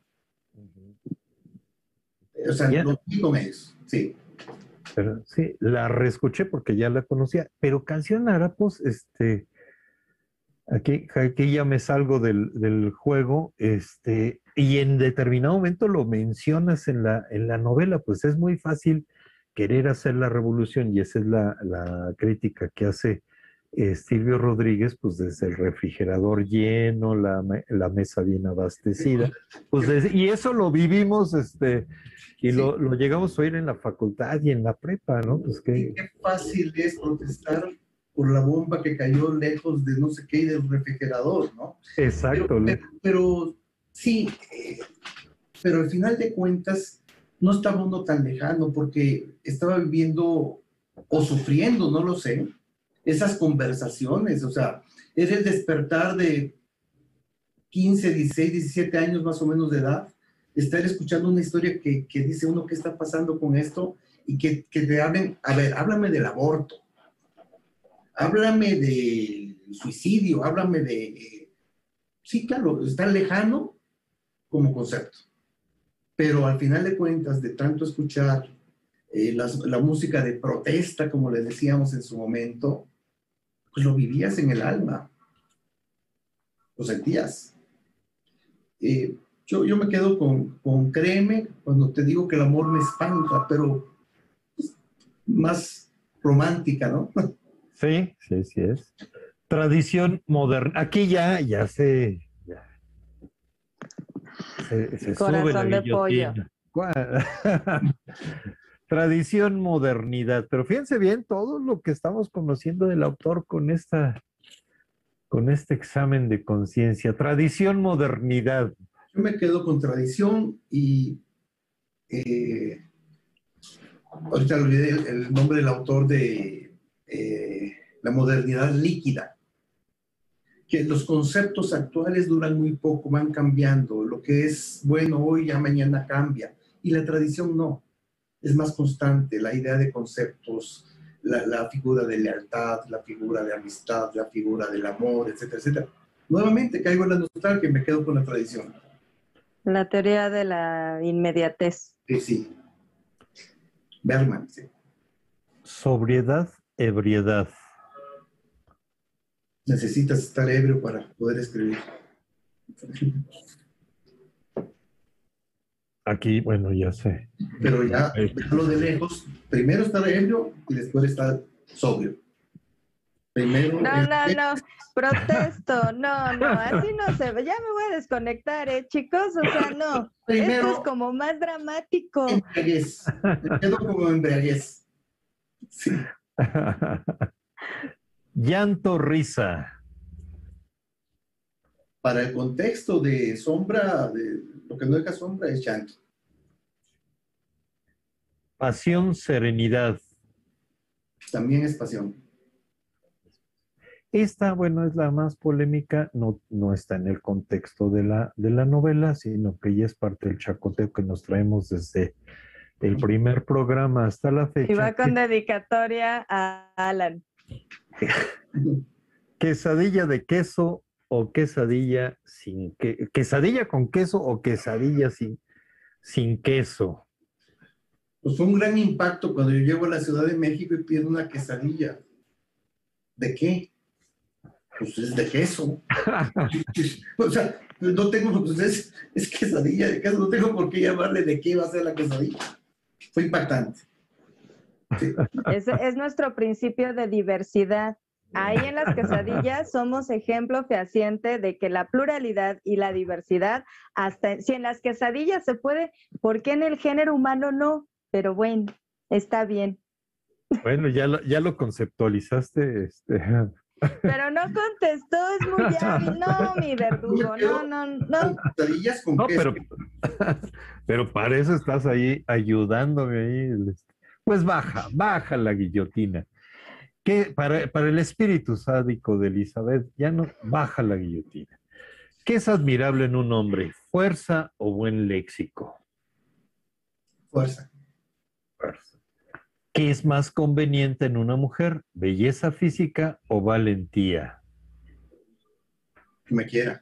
O sea, Yeah. lo vi con ellos, sí. Pero, sí, la reescuché porque ya la conocía, pero Canción Harapos, este, aquí, aquí ya me salgo del, del juego, este, y en determinado momento lo mencionas en la, en la novela, pues es muy fácil querer hacer la revolución, y esa es la, la crítica que hace eh, Silvio Rodríguez, pues desde el refrigerador lleno, la, la mesa bien abastecida, pues desde, y eso lo vivimos, este, y Sí. lo, lo llegamos a oír en la facultad y en la prepa, ¿no? Pues Y que... qué fácil es protestar por la bomba que cayó lejos de no sé qué y del refrigerador, ¿no? Exacto. Pero, pero, pero sí, eh, pero al final de cuentas no estaba uno tan lejano porque estaba viviendo o sufriendo, no lo sé, esas conversaciones, o sea, es el despertar de quince, dieciséis, diecisiete años más o menos de edad, estar escuchando una historia que, que dice uno qué está pasando con esto y que, que te hablen, a ver, háblame del aborto, háblame del suicidio, háblame de... Sí, claro, está lejano como concepto, pero al final de cuentas, de tanto escuchar eh, las, la música de protesta, como le decíamos en su momento, pues lo vivías en el alma, lo sentías. Eh, yo, yo me quedo con, con Créeme cuando te digo que el amor me espanta, pero pues, más romántica, ¿no? Sí, sí, sí es. Tradición moderna. Aquí ya, ya se, ya, se, se sube la Corazón de pollo. guillotina. Tradición, modernidad. Pero fíjense bien todo lo que estamos conociendo del autor con esta, con este examen de conciencia. Tradición, modernidad. Yo me quedo con tradición y eh, ahorita olvidé el, el nombre del autor de eh, La modernidad líquida, que los conceptos actuales duran muy poco, van cambiando, lo que es bueno hoy ya mañana cambia, y la tradición no, es más constante, la idea de conceptos, la, la figura de lealtad, la figura de amistad, la figura del amor, etcétera, etcétera. Nuevamente caigo en la nostalgia y me quedo con la tradición. La teoría de la inmediatez. Sí, sí. Bergman, sí. Sobriedad, ebriedad. Necesitas estar ebrio para poder escribir. Aquí, bueno, ya sé. Pero ya, verlo de lejos, primero estar ebrio y después estar sobrio. Primero. No, el- no, no, protesto, no, no, así no se ve. Ya me voy a desconectar, ¿eh, chicos? O sea, no, Primero- esto es como más dramático. Embriaguez. Me quedo como embriaguez. Sí. Llanto, risa. Para el contexto de sombra, de lo que no deja sombra es llanto. Pasión, serenidad. También es pasión. Esta, bueno, es la más polémica, no, no está en el contexto de la, de la novela, sino que ya es parte del chacoteo que nos traemos desde el primer programa hasta la fecha. Y va con que- dedicatoria a Alan. quesadilla de queso o quesadilla sin que, quesadilla con queso o quesadilla sin, sin queso. Pues fue un gran impacto cuando yo llego a la Ciudad de México y pido una quesadilla. ¿De qué? Pues es de queso. O sea, no tengo, pues es, es quesadilla de queso, no tengo por qué llamarle de qué va a ser la quesadilla. Fue impactante. Sí. Es, es nuestro principio de diversidad. Ahí en las quesadillas somos ejemplo fehaciente de que la pluralidad y la diversidad, hasta si en las quesadillas se puede, ¿por qué en el género humano no? Pero bueno, está bien. Bueno, ya lo, ya lo conceptualizaste. Este. Pero no contestó, es muy hábil. No, mi verdugo, no, no, no. Quesadillas con No, queso. pero, pero para eso estás ahí ayudándome ahí. Pues baja, baja la guillotina. ¿Qué, para, para el espíritu sádico de Elizabeth, ya no baja la guillotina. ¿Qué es admirable en un hombre? ¿Fuerza o buen léxico? Fuerza. Fuerza. ¿Qué es más conveniente en una mujer? ¿Belleza física o valentía? Que me quiera.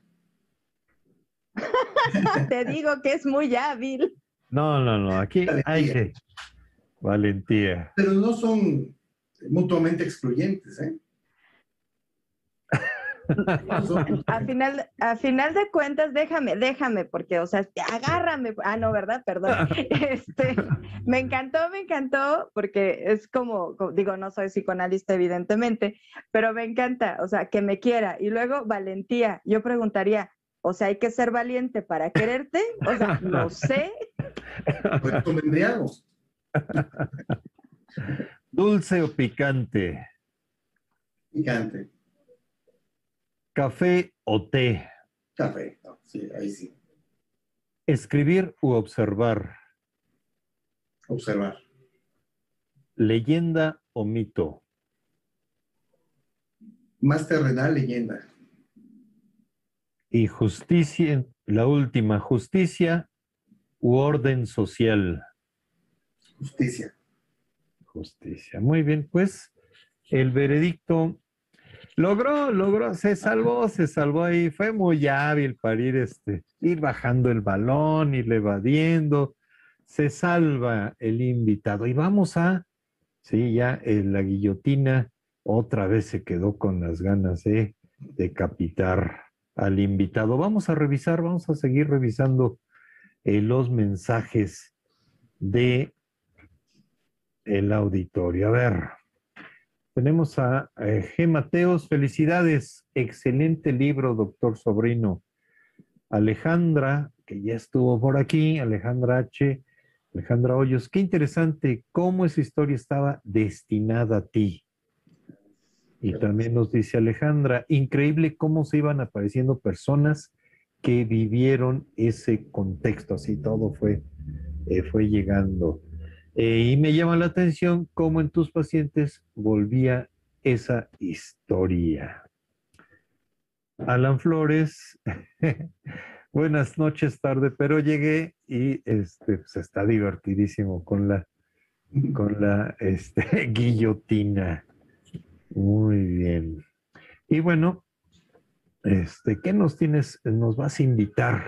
Te digo que es muy hábil. No, no, no. Aquí hay que... Valentía. Pero no son mutuamente excluyentes, ¿eh? No son- A final, a final de cuentas, déjame, déjame, porque, o sea, agárrame. Ah, no, ¿verdad? Perdón. Este, me encantó, me encantó, porque es como, como- digo, no soy psicoanalista, evidentemente, pero me encanta, o sea, que me quiera. Y luego, valentía. Yo preguntaría, o sea, ¿hay que ser valiente para quererte? O sea, no sé. Pues convendría algo. ¿Dulce o picante? Picante. ¿Café o té? Café. No, sí, ahí sí. ¿Escribir u observar? Observar. ¿Leyenda o mito? Más terrenal, leyenda. Y justicia, la última, justicia u orden social. Justicia. Justicia. Muy bien, pues el veredicto logró, logró, se salvó, se salvó ahí. Fue muy hábil para ir, este, ir bajando el balón, ir evadiendo. Se salva el invitado. Y vamos a, sí, ya eh, la guillotina otra vez se quedó con las ganas de decapitar al invitado. Vamos a revisar, vamos a seguir revisando eh, los mensajes de el auditorio. A ver, tenemos a eh, G. Mateos, felicidades, excelente libro, doctor Sobrino. Alejandra, que ya estuvo por aquí, Alejandra H., Alejandra Hoyos, qué interesante cómo esa historia estaba destinada a ti. Y también nos dice Alejandra, increíble cómo se iban apareciendo personas que vivieron ese contexto, así todo fue, eh, fue llegando. Eh, y me llama la atención cómo en tus pacientes volvía esa historia. Alan Flores, buenas noches, tarde, pero llegué y este, pues está divertidísimo con la, con la este, guillotina. Muy bien. Y bueno, este, ¿qué nos tienes, nos vas a invitar?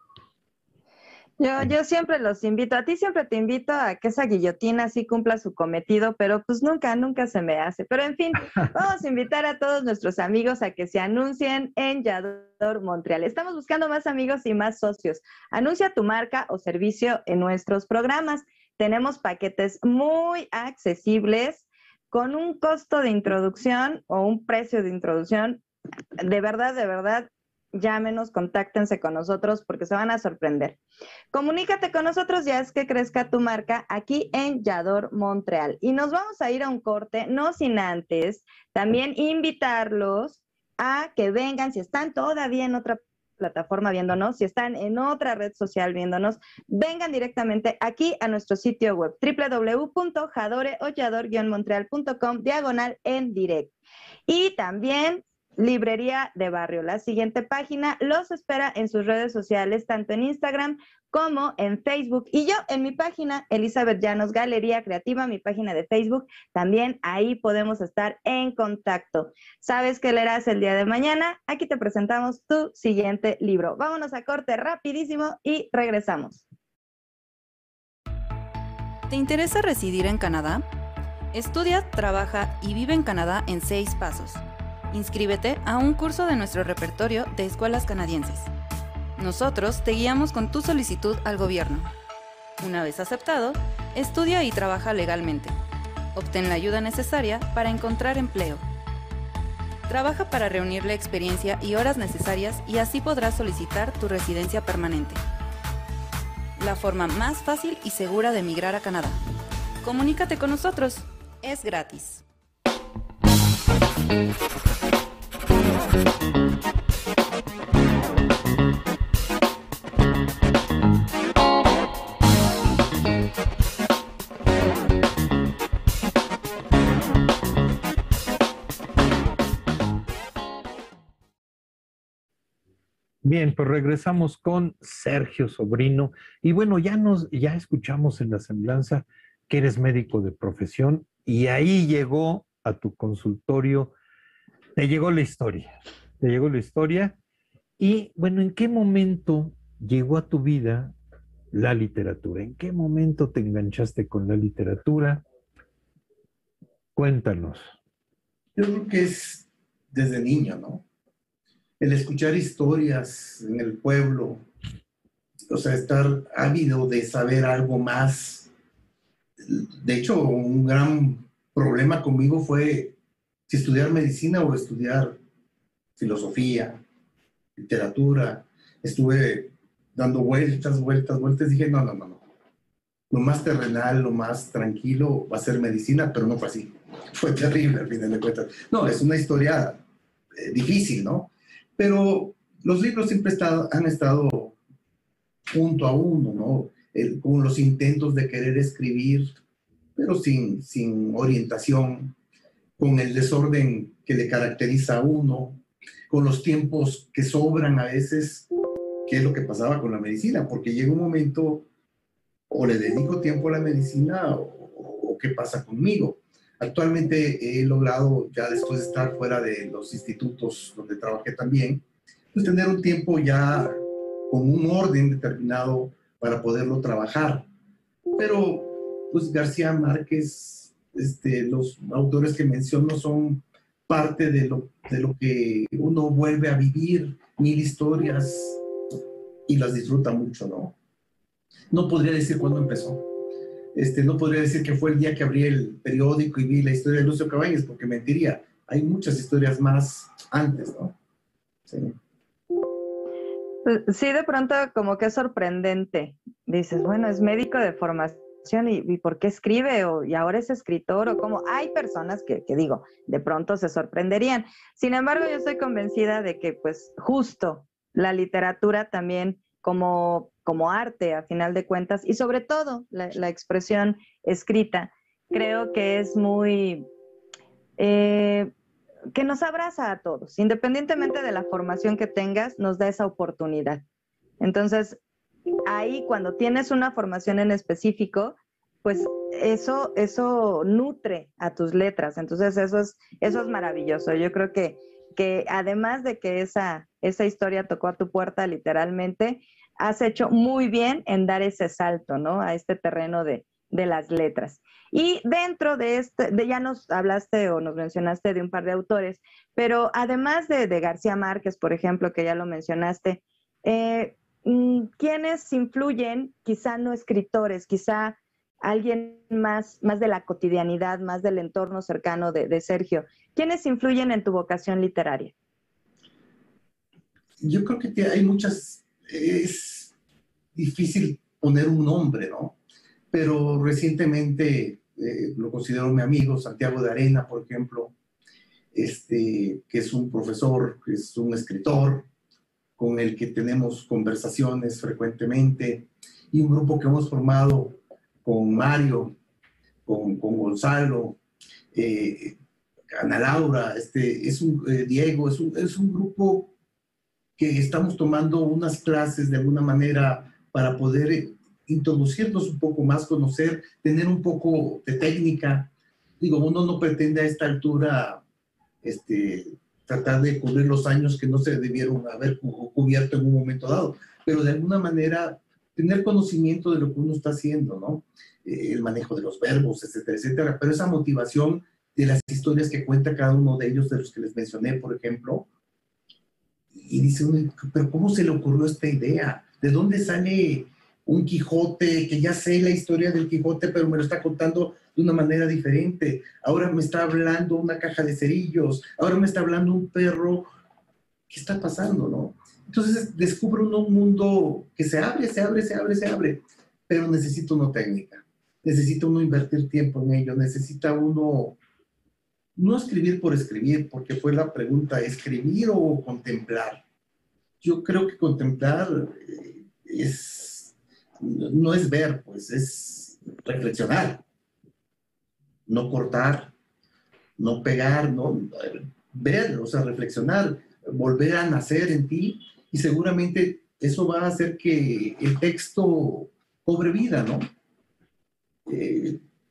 Yo, yo siempre los invito, a ti siempre te invito a que esa guillotina sí cumpla su cometido, pero pues nunca, nunca se me hace. Pero en fin, vamos a invitar a todos nuestros amigos a que se anuncien en Yador Montreal. Estamos buscando más amigos y más socios. Anuncia tu marca o servicio en nuestros programas. Tenemos paquetes muy accesibles con un costo de introducción o un precio de introducción. De verdad, de verdad, llámenos, contáctense con nosotros porque se van a sorprender. Comunícate con nosotros, ya es que crezca tu marca aquí en Yador Montreal. Y nos vamos a ir a un corte, no sin antes también invitarlos a que vengan, si están todavía en otra plataforma viéndonos, si están en otra red social viéndonos, vengan directamente aquí a nuestro sitio web doble u doble u doble u punto jadore o yador guion montreal punto com diagonal en directo. Y también Librería de Barrio. La siguiente página los espera en sus redes sociales, tanto en Instagram como en Facebook. Y yo en mi página, Elizabeth Llanos Galería Creativa, mi página de Facebook, también ahí podemos estar en contacto. ¿Sabes qué leerás el día de mañana? Aquí te presentamos tu siguiente libro. Vámonos a corte rapidísimo y regresamos. ¿Te interesa residir en Canadá? Estudia, trabaja y vive en Canadá en seis pasos. Inscríbete a un curso de nuestro repertorio de escuelas canadienses. Nosotros te guiamos con tu solicitud al gobierno. Una vez aceptado, estudia y trabaja legalmente. Obtén la ayuda necesaria para encontrar empleo. Trabaja para reunir la experiencia y horas necesarias y así podrás solicitar tu residencia permanente. La forma más fácil y segura de emigrar a Canadá. Comunícate con nosotros. Es gratis. Bien, pues regresamos con Sergio Sobrino. Y bueno, ya nos, ya escuchamos en la semblanza que eres médico de profesión y ahí llegó a tu consultorio, te llegó la historia, te llegó la historia y bueno, ¿en qué momento llegó a tu vida la literatura? ¿En qué momento te enganchaste con la literatura? Cuéntanos. Yo creo que es desde niño, ¿no? El escuchar historias en el pueblo, o sea, estar ávido de saber algo más. De hecho, un gran problema conmigo fue si estudiar medicina o estudiar filosofía, literatura. Estuve dando vueltas, vueltas, vueltas. Dije, no, no, no, no. Lo más terrenal, lo más tranquilo va a ser medicina, pero no fue así. Fue terrible al final de cuentas. No, es una historia eh, difícil, ¿no? Pero los libros siempre estado, han estado junto a uno, ¿no? El, con los intentos de querer escribir, pero sin, sin orientación, con el desorden que le caracteriza a uno, con los tiempos que sobran a veces, que es lo que pasaba con la medicina, porque llega un momento, o le dedico tiempo a la medicina, o, o qué pasa conmigo. Actualmente he logrado, ya después de estar fuera de los institutos donde trabajé también, pues tener un tiempo ya con un orden determinado para poderlo trabajar. Pero, pues García Márquez, este, los autores que menciono son parte de lo, de lo que uno vuelve a vivir, mil historias, y las disfruta mucho, ¿no? No podría decir cuándo empezó. Este, no podría decir que fue el día que abrí el periódico y vi la historia de Lucio Cabañas, porque mentiría. Hay muchas historias más antes, ¿no? Sí. Sí, de pronto como que es sorprendente. Dices, bueno, es médico de formación y, y ¿por qué escribe? O, y ahora es escritor o como hay personas que, que digo, de pronto se sorprenderían. Sin embargo, yo estoy convencida de que pues justo la literatura también como, como arte a final de cuentas y sobre todo la, la expresión escrita, creo que es muy... Eh, que nos abraza a todos, independientemente de la formación que tengas, nos da esa oportunidad. Entonces, ahí cuando tienes una formación en específico, pues eso, eso nutre a tus letras. Entonces, eso es, eso es maravilloso. Yo creo que, que además de que esa, esa historia tocó a tu puerta literalmente, has hecho muy bien en dar ese salto, ¿no? A este terreno de, de las letras. Y dentro de este, de, ya nos hablaste o nos mencionaste de un par de autores, pero además de, de García Márquez, por ejemplo, que ya lo mencionaste, eh, ¿quiénes influyen, quizá no escritores, quizá alguien más, más de la cotidianidad, más del entorno cercano de, de Sergio, quiénes influyen en tu vocación literaria? Yo creo que hay muchas, es difícil poner un nombre, ¿no? Pero recientemente eh, lo considero mi amigo Santiago de Arena, por ejemplo, este, que es un profesor, que es un escritor, con el que tenemos conversaciones frecuentemente, y un grupo que hemos formado con Mario, con, con Gonzalo, eh, Ana Laura, este, es un, eh, Diego, es un, es un grupo que estamos tomando unas clases de alguna manera para poder introducirnos un poco más, conocer, tener un poco de técnica. Digo, uno no pretende a esta altura este, tratar de cubrir los años que no se debieron haber cubierto en un momento dado, pero de alguna manera tener conocimiento de lo que uno está haciendo, ¿no? Eh, el manejo de los verbos, etcétera, etcétera, pero esa motivación de las historias que cuenta cada uno de ellos, de los que les mencioné, por ejemplo, y dice uno, pero ¿cómo se le ocurrió esta idea? ¿De dónde sale un Quijote, que ya sé la historia del Quijote, pero me lo está contando de una manera diferente? Ahora me está hablando una caja de cerillos, ahora me está hablando un perro. ¿Qué está pasando, no? Entonces descubre uno un mundo que se abre, se abre, se abre, se abre, pero necesita uno técnica, necesita uno invertir tiempo en ello, necesita uno no escribir por escribir, porque fue la pregunta, ¿escribir o contemplar? Yo creo que contemplar eh, es, no es ver, pues es reflexionar, no cortar, no pegar, no ver, o sea, reflexionar, volver a nacer en ti, y seguramente eso va a hacer que el texto cobre vida, ¿no? Eh,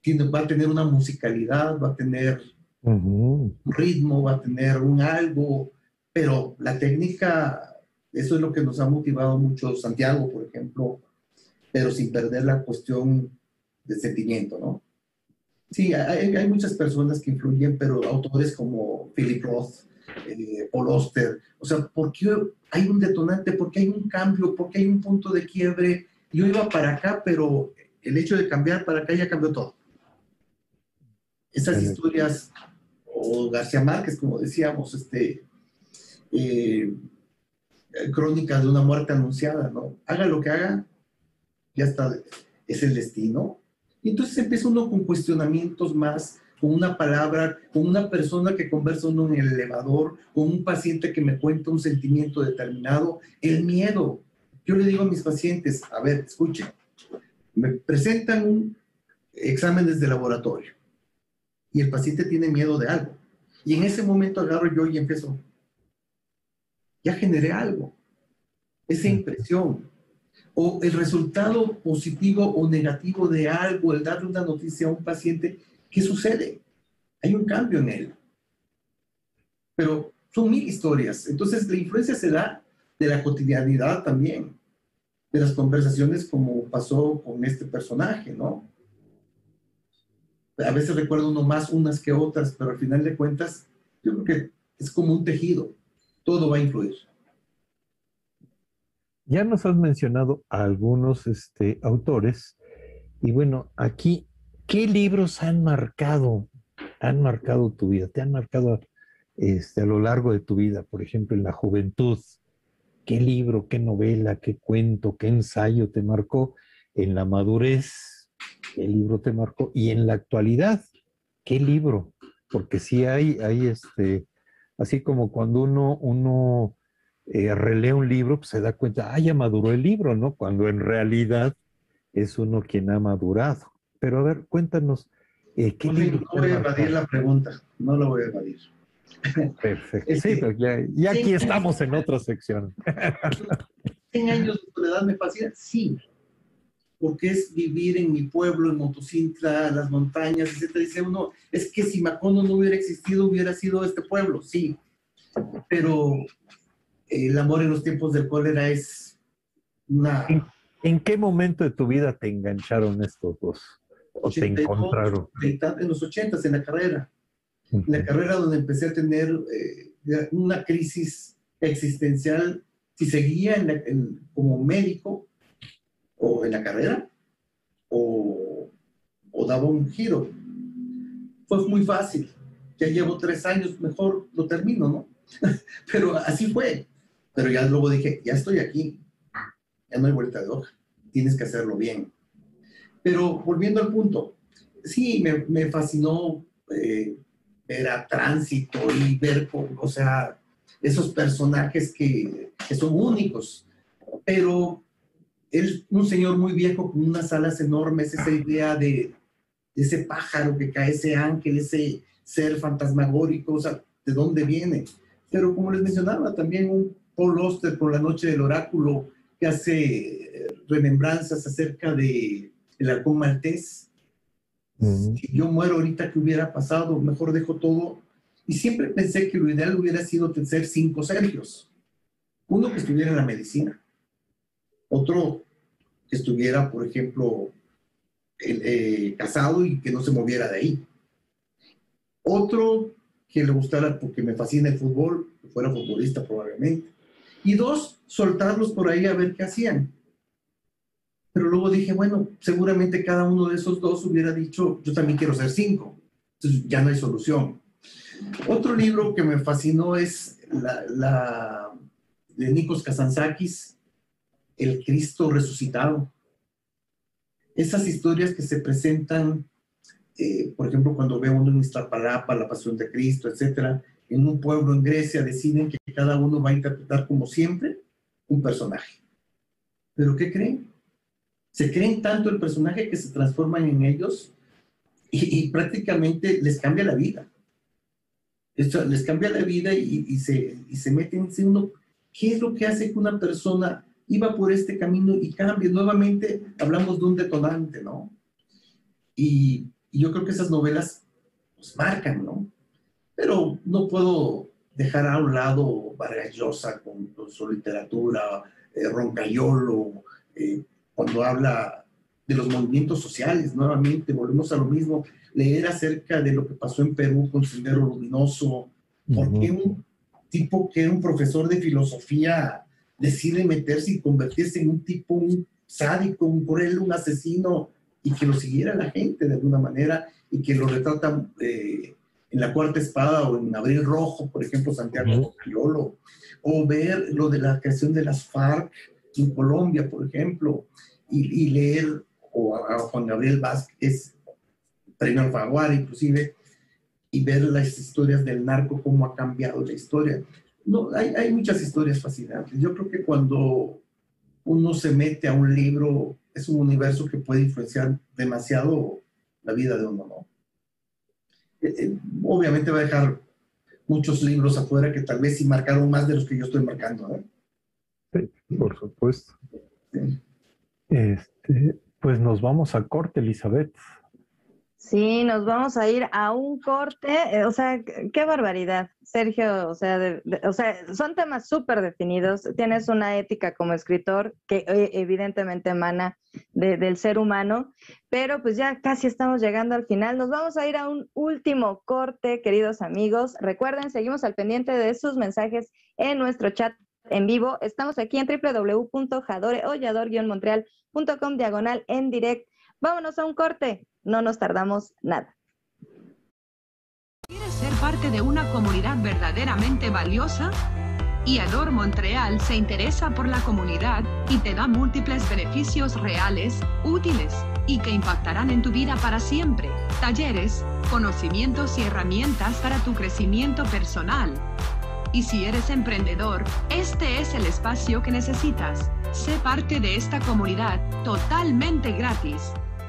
tiene, va a tener una musicalidad, va a tener uh-huh. un ritmo, va a tener un algo, pero la técnica, eso es lo que nos ha motivado mucho Santiago, por ejemplo, pero sin perder la cuestión del sentimiento, ¿no? Sí, hay, hay muchas personas que influyen, pero autores como Philip Roth, eh, Paul Auster, o sea, ¿por qué hay un detonante? ¿Por qué hay un cambio? ¿Por qué hay un punto de quiebre? Yo iba para acá, pero el hecho de cambiar para acá ya cambió todo. Esas sí. historias, o García Márquez, como decíamos, este, eh, crónicas de una muerte anunciada, ¿no? Haga lo que haga, ya está, es el destino. Y entonces empieza uno con cuestionamientos más, con una palabra, con una persona que conversa uno en el elevador, con un paciente que me cuenta un sentimiento determinado, el miedo. Yo le digo a mis pacientes, a ver, escuchen, me presentan un exámenes de laboratorio y el paciente tiene miedo de algo. Y en ese momento agarro yo y empiezo, ya generé algo, esa impresión. O el resultado positivo o negativo de algo, el darle una noticia a un paciente, ¿qué sucede? Hay un cambio en él. Pero son mil historias. Entonces la influencia se da de la cotidianidad también, de las conversaciones como pasó con este personaje, ¿no? A veces recuerdo uno más unas que otras, pero al final de cuentas, yo creo que es como un tejido. Todo va a influir. Ya nos has mencionado a algunos este, autores, y bueno, aquí, ¿qué libros han marcado, han marcado tu vida? ¿Te han marcado este, a lo largo de tu vida? Por ejemplo, en la juventud, ¿qué libro, qué novela, qué cuento, qué ensayo te marcó? En la madurez, ¿qué libro te marcó? Y en la actualidad, ¿qué libro? Porque sí hay, hay este, así como cuando uno, uno Eh, relee un libro, pues se da cuenta, ah, ya maduró el libro, ¿no? Cuando en realidad es uno quien ha madurado. Pero a ver, cuéntanos, eh, ¿qué no, libro? No voy a evadir la pregunta, no lo voy a evadir. Perfecto, es sí, que, pero ya, ya aquí estamos en otra sección. ¿cien años de soledad me fascina? Sí, porque es vivir en mi pueblo, en Motocintla, las montañas, etcétera. Dice uno, es que si Macondo no hubiera existido, hubiera sido este pueblo, sí, pero el amor en los tiempos del cólera es una... ¿En, ¿En qué momento de tu vida te engancharon estos dos? ¿O te encontraron? En los ochentas, en la carrera. Uh-huh. En la carrera donde empecé a tener eh, una crisis existencial, si seguía en la, en, como médico, o en la carrera, o, o daba un giro. Fue muy fácil. Ya llevo tres años, mejor lo termino, ¿no? Pero así fue. Pero ya luego dije, ya estoy aquí, ya no hay vuelta de hoja, tienes que hacerlo bien. Pero volviendo al punto, sí, me, me fascinó eh, ver a Tránsito y ver, o sea, esos personajes que, que son únicos. Pero él, un señor muy viejo con unas alas enormes, esa idea de, de ese pájaro que cae, ese ángel, ese ser fantasmagórico, o sea, ¿de dónde viene? Pero como les mencionaba, también un Paul Auster por La noche del oráculo, que hace remembranzas acerca de el halcón maltés. Uh-huh. Si yo muero ahorita, ¿qué hubiera pasado? Mejor dejo todo. Y siempre pensé que lo ideal hubiera sido ser cinco Sergios. Uno que estuviera en la medicina. Otro que estuviera, por ejemplo, el, eh, casado y que no se moviera de ahí. Otro que le gustara, porque me fascina el fútbol, que fuera futbolista probablemente. Y dos, soltarlos por ahí a ver qué hacían. Pero luego dije, bueno, seguramente cada uno de esos dos hubiera dicho, yo también quiero ser cinco. Entonces ya no hay solución. Otro libro que me fascinó es la, la de Nikos Kazantzakis, El Cristo resucitado. Esas historias que se presentan, eh, por ejemplo, cuando ve uno en Iztapalapa, la Pasión de Cristo, etcétera, en un pueblo en Grecia deciden que cada uno va a interpretar como siempre un personaje. ¿Pero qué creen? Se creen tanto el personaje que se transforman en ellos y, y prácticamente les cambia la vida. Esto les cambia la vida y, y, se, y se meten en uno. ¿Qué es lo que hace que una persona iba por este camino y cambie? Nuevamente hablamos de un detonante, ¿no? Y y yo creo que esas novelas pues, marcan, ¿no? Pero no puedo dejar a un lado Vargas Llosa con, con su literatura, eh, Roncayolo, eh, cuando habla de los movimientos sociales, nuevamente volvemos a lo mismo, leer acerca de lo que pasó en Perú con Sendero Luminoso, porque uh-huh. un tipo que era un profesor de filosofía decide meterse y convertirse en un tipo, un sádico, un cruel, un asesino, y que lo siguiera la gente de alguna manera, y que lo retratan eh, en La Cuarta Espada o en Abril Rojo, por ejemplo, Santiago Roncayolo, uh-huh. o ver lo de la creación de las FARC en Colombia, por ejemplo, y, y leer o a, a Juan Gabriel Vázquez, premio Alfaguara inclusive, y ver las historias del narco, cómo ha cambiado la historia. No, hay, hay muchas historias fascinantes. Yo creo que cuando uno se mete a un libro, es un universo que puede influenciar demasiado la vida de uno, ¿no? Eh, eh, obviamente va a dejar muchos libros afuera que tal vez sí marcaron más de los que yo estoy marcando, ¿no? Sí, por supuesto. Sí. Este, pues nos vamos a corte, Elizabeth. Sí, nos vamos a ir a un corte, eh, o sea, qué barbaridad, Sergio, o sea, de, de, o sea, son temas súper definidos, tienes una ética como escritor que eh, evidentemente emana de, del ser humano, pero pues ya casi estamos llegando al final, nos vamos a ir a un último corte, queridos amigos, recuerden, seguimos al pendiente de sus mensajes en nuestro chat en vivo, estamos aquí en doble u doble u doble u punto jadore o yador guion montreal punto com diagonal en direct, vámonos a un corte. No nos tardamos nada. ¿Quieres ser parte de una comunidad verdaderamente valiosa? Yador Montreal se interesa por la comunidad y te da múltiples beneficios reales, útiles y que impactarán en tu vida para siempre. Talleres, conocimientos y herramientas para tu crecimiento personal. Y si eres emprendedor, este es el espacio que necesitas. Sé parte de esta comunidad totalmente gratis.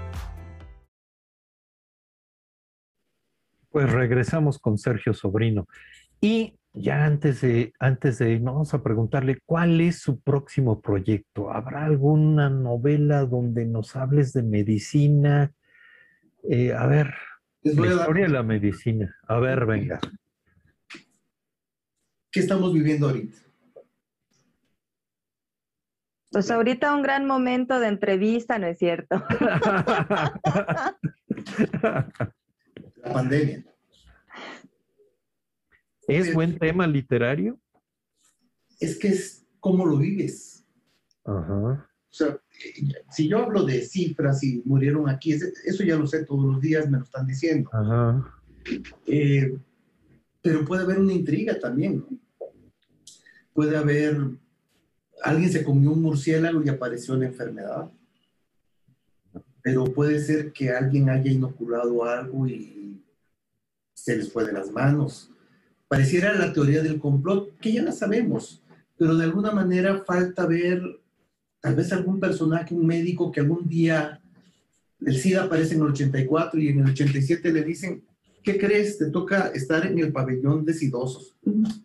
Pues regresamos con Sergio Sobrino. Y ya antes de, antes de irnos, vamos a preguntarle cuál es su próximo proyecto. ¿Habrá alguna novela donde nos hables de medicina? Eh, a ver, Les voy la a dar... historia de la medicina. A ver, venga. ¿Qué estamos viviendo ahorita? Pues ahorita un gran momento de entrevista, ¿no es cierto? La pandemia. ¿Es buen tema literario? Es que es cómo lo vives. Ajá. O sea, si yo hablo de cifras y murieron aquí, eso ya lo sé todos los días, me lo están diciendo. Ajá. Eh, pero puede haber una intriga también, ¿no? Puede haber, alguien se comió un murciélago y apareció la enfermedad. Pero puede ser que alguien haya inoculado algo y se les fue de las manos. Pareciera la teoría del complot, que ya la sabemos, pero de alguna manera falta ver tal vez algún personaje, un médico que algún día el SIDA aparece en el ochenta y cuatro y en el ochenta y siete le dicen, ¿qué crees? Te toca estar en el pabellón de sidosos.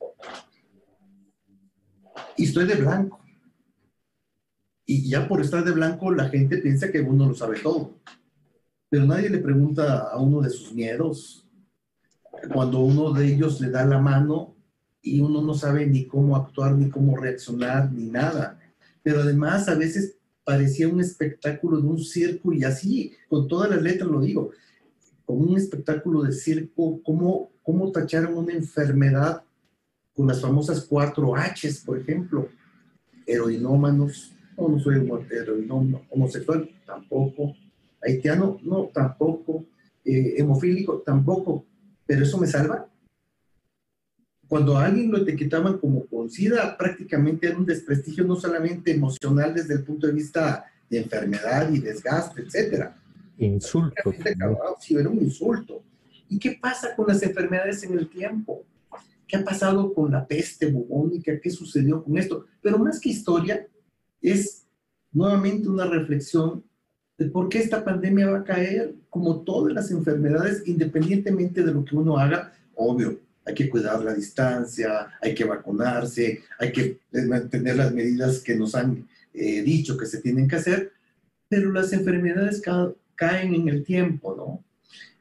Y estoy de blanco. Y ya por estar de blanco la gente piensa que uno lo sabe todo. Pero nadie le pregunta a uno de sus miedos. Cuando uno de ellos le da la mano y uno no sabe ni cómo actuar, ni cómo reaccionar, ni nada. Pero además a veces parecía un espectáculo de un circo y así, con todas las letras lo digo, como un espectáculo de circo, cómo, cómo tacharon una enfermedad con las famosas cuatro H's, por ejemplo. Heroinómanos, no, no soy heroinómano, homosexual, tampoco. Haitiano, no, tampoco. Eh, hemofílico, tampoco. ¿Pero eso me salva? Cuando a alguien lo etiquetaban como con SIDA, prácticamente era un desprestigio no solamente emocional desde el punto de vista de enfermedad y desgaste, etcétera. Insulto. Sí, era un insulto. ¿Y qué pasa con las enfermedades en el tiempo? ¿Qué ha pasado con la peste bubónica? ¿Qué sucedió con esto? Pero más que historia, es nuevamente una reflexión de por qué esta pandemia va a caer, como todas las enfermedades, independientemente de lo que uno haga. Obvio, hay que cuidar la distancia, hay que vacunarse, hay que mantener las medidas que nos han eh, dicho que se tienen que hacer, pero las enfermedades ca caen en el tiempo, ¿no?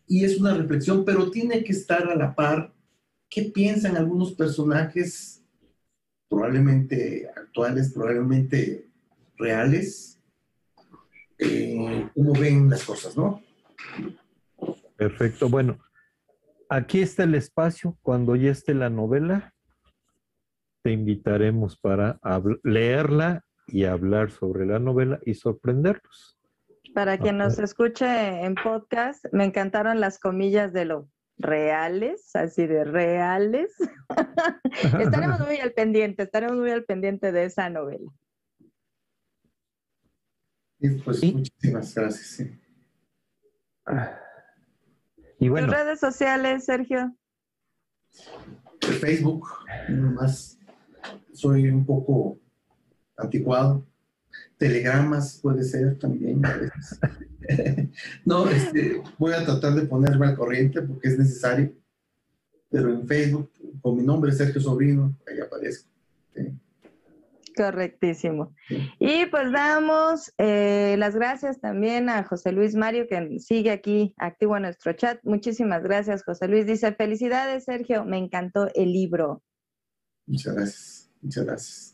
y es una reflexión, pero tiene que estar a la par. ¿Qué piensan algunos personajes, probablemente actuales, probablemente reales? Eh, ¿Cómo ven las cosas, no? Perfecto. Bueno, aquí está el espacio. Cuando ya esté la novela, te invitaremos para leerla y hablar sobre la novela y sorprenderlos. Para quien nos escuche en podcast, me encantaron las comillas de lo reales, así de reales. Estaremos muy al pendiente, estaremos muy al pendiente de esa novela. Sí, pues ¿sí? Muchísimas gracias. Sí. Y bueno, ¿tus redes sociales, Sergio? El Facebook, nomás soy un poco anticuado. Telegramas puede ser también a veces. No, este, voy a tratar de ponerme al corriente porque es necesario, pero en Facebook, con mi nombre, Sergio Sobrino, ahí aparezco. ¿Sí? Correctísimo. Sí. Y pues damos eh, las gracias también a José Luis Mario, que sigue aquí activo en nuestro chat. Muchísimas gracias, José Luis. Dice, felicidades, Sergio, me encantó el libro. Muchas gracias, muchas gracias.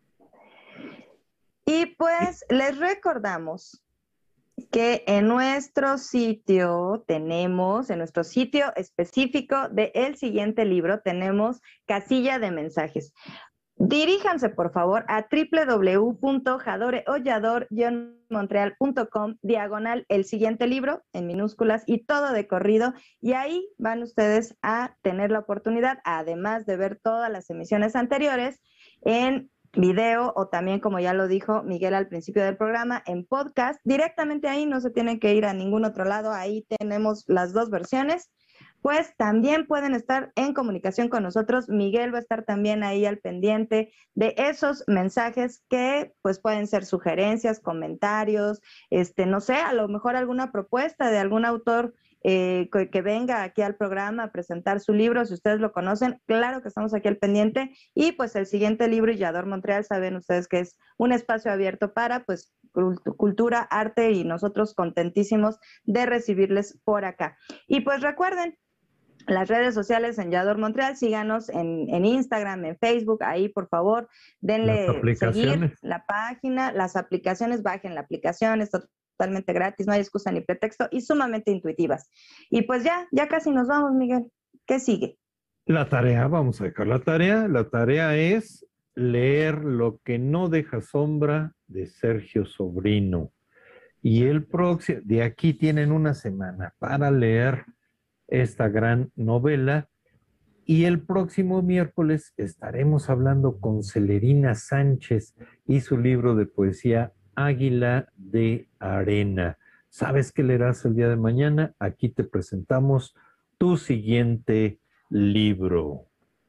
Y pues les recordamos que en nuestro sitio tenemos, en nuestro sitio específico del siguiente libro, tenemos casilla de mensajes. Diríjanse, por favor, a doble u doble u doble u punto jadoreollador guion montreal punto com, diagonal el siguiente libro, en minúsculas y todo de corrido, y ahí van ustedes a tener la oportunidad, además de ver todas las emisiones anteriores, en video o también, como ya lo dijo Miguel al principio del programa, en podcast. Directamente ahí, no se tienen que ir a ningún otro lado, ahí tenemos las dos versiones. Pues también pueden estar en comunicación con nosotros. Miguel va a estar también ahí al pendiente de esos mensajes que pues pueden ser sugerencias, comentarios, este, no sé, a lo mejor alguna propuesta de algún autor eh, que, que venga aquí al programa a presentar su libro, si ustedes lo conocen, claro que estamos aquí al pendiente. Y pues el siguiente libro, Yador Montreal, saben ustedes que es un espacio abierto para pues cultura, arte, y nosotros contentísimos de recibirles por acá. Y pues recuerden, las redes sociales en Yador Montreal, síganos en, en Instagram, en Facebook, ahí por favor, denle seguir la página, las aplicaciones, bajen la aplicación, está totalmente gratis, no hay excusa ni pretexto y sumamente intuitivas. Y pues ya, ya casi nos vamos, Miguel. ¿Qué sigue? La tarea, vamos a dejar la tarea. La tarea es leer Lo que no deja sombra de Sergio Sobrino. Y el próximo, de aquí tienen una semana para leer esta gran novela, y el próximo miércoles estaremos hablando con Celerina Sánchez y su libro de poesía Águila de Arena. ¿Sabes qué leerás el día de mañana? Aquí te presentamos tu siguiente libro.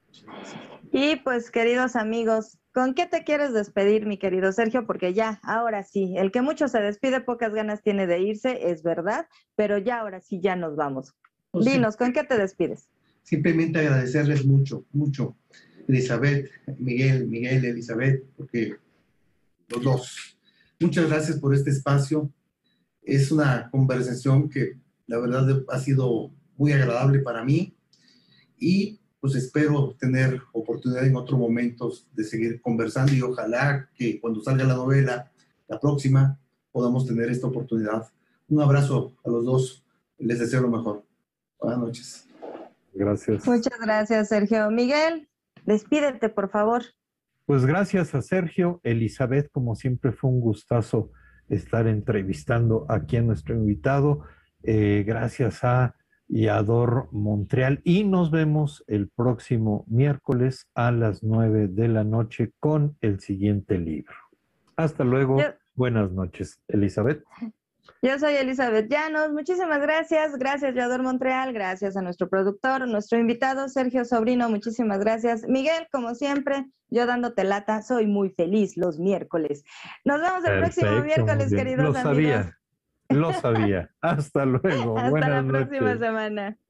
Y pues, queridos amigos, ¿con qué te quieres despedir, mi querido Sergio? Porque ya, ahora sí, el que mucho se despide, pocas ganas tiene de irse, es verdad, pero ya, ahora sí, ya nos vamos. Pues dinos, sí. ¿Con qué te despides? Simplemente agradecerles mucho, mucho, Elizabeth, Miguel, Miguel, Elizabeth, porque los dos. Muchas gracias por este espacio. Es una conversación que la verdad ha sido muy agradable para mí y pues espero tener oportunidad en otros momentos de seguir conversando y ojalá que cuando salga la novela, la próxima, podamos tener esta oportunidad. Un abrazo a los dos, les deseo lo mejor. Buenas noches. Gracias. Muchas gracias, Sergio. Miguel, despídete, por favor. Pues gracias a Sergio. Elizabeth, como siempre, fue un gustazo estar entrevistando aquí a nuestro invitado. Eh, gracias a Yador Montreal. Y nos vemos el próximo miércoles a las nueve de la noche con el siguiente libro. Hasta luego. Yo... Buenas noches, Elizabeth. Yo soy Elizabeth Llanos, muchísimas gracias, gracias Yador Montreal, gracias a nuestro productor, nuestro invitado Sergio Sobrino, muchísimas gracias. Miguel, como siempre, yo dándote lata, soy muy feliz los miércoles. Nos vemos el Perfecto, próximo miércoles, queridos lo amigos. Lo sabía, lo sabía. Hasta luego. Hasta Buenas la próxima noches. semana.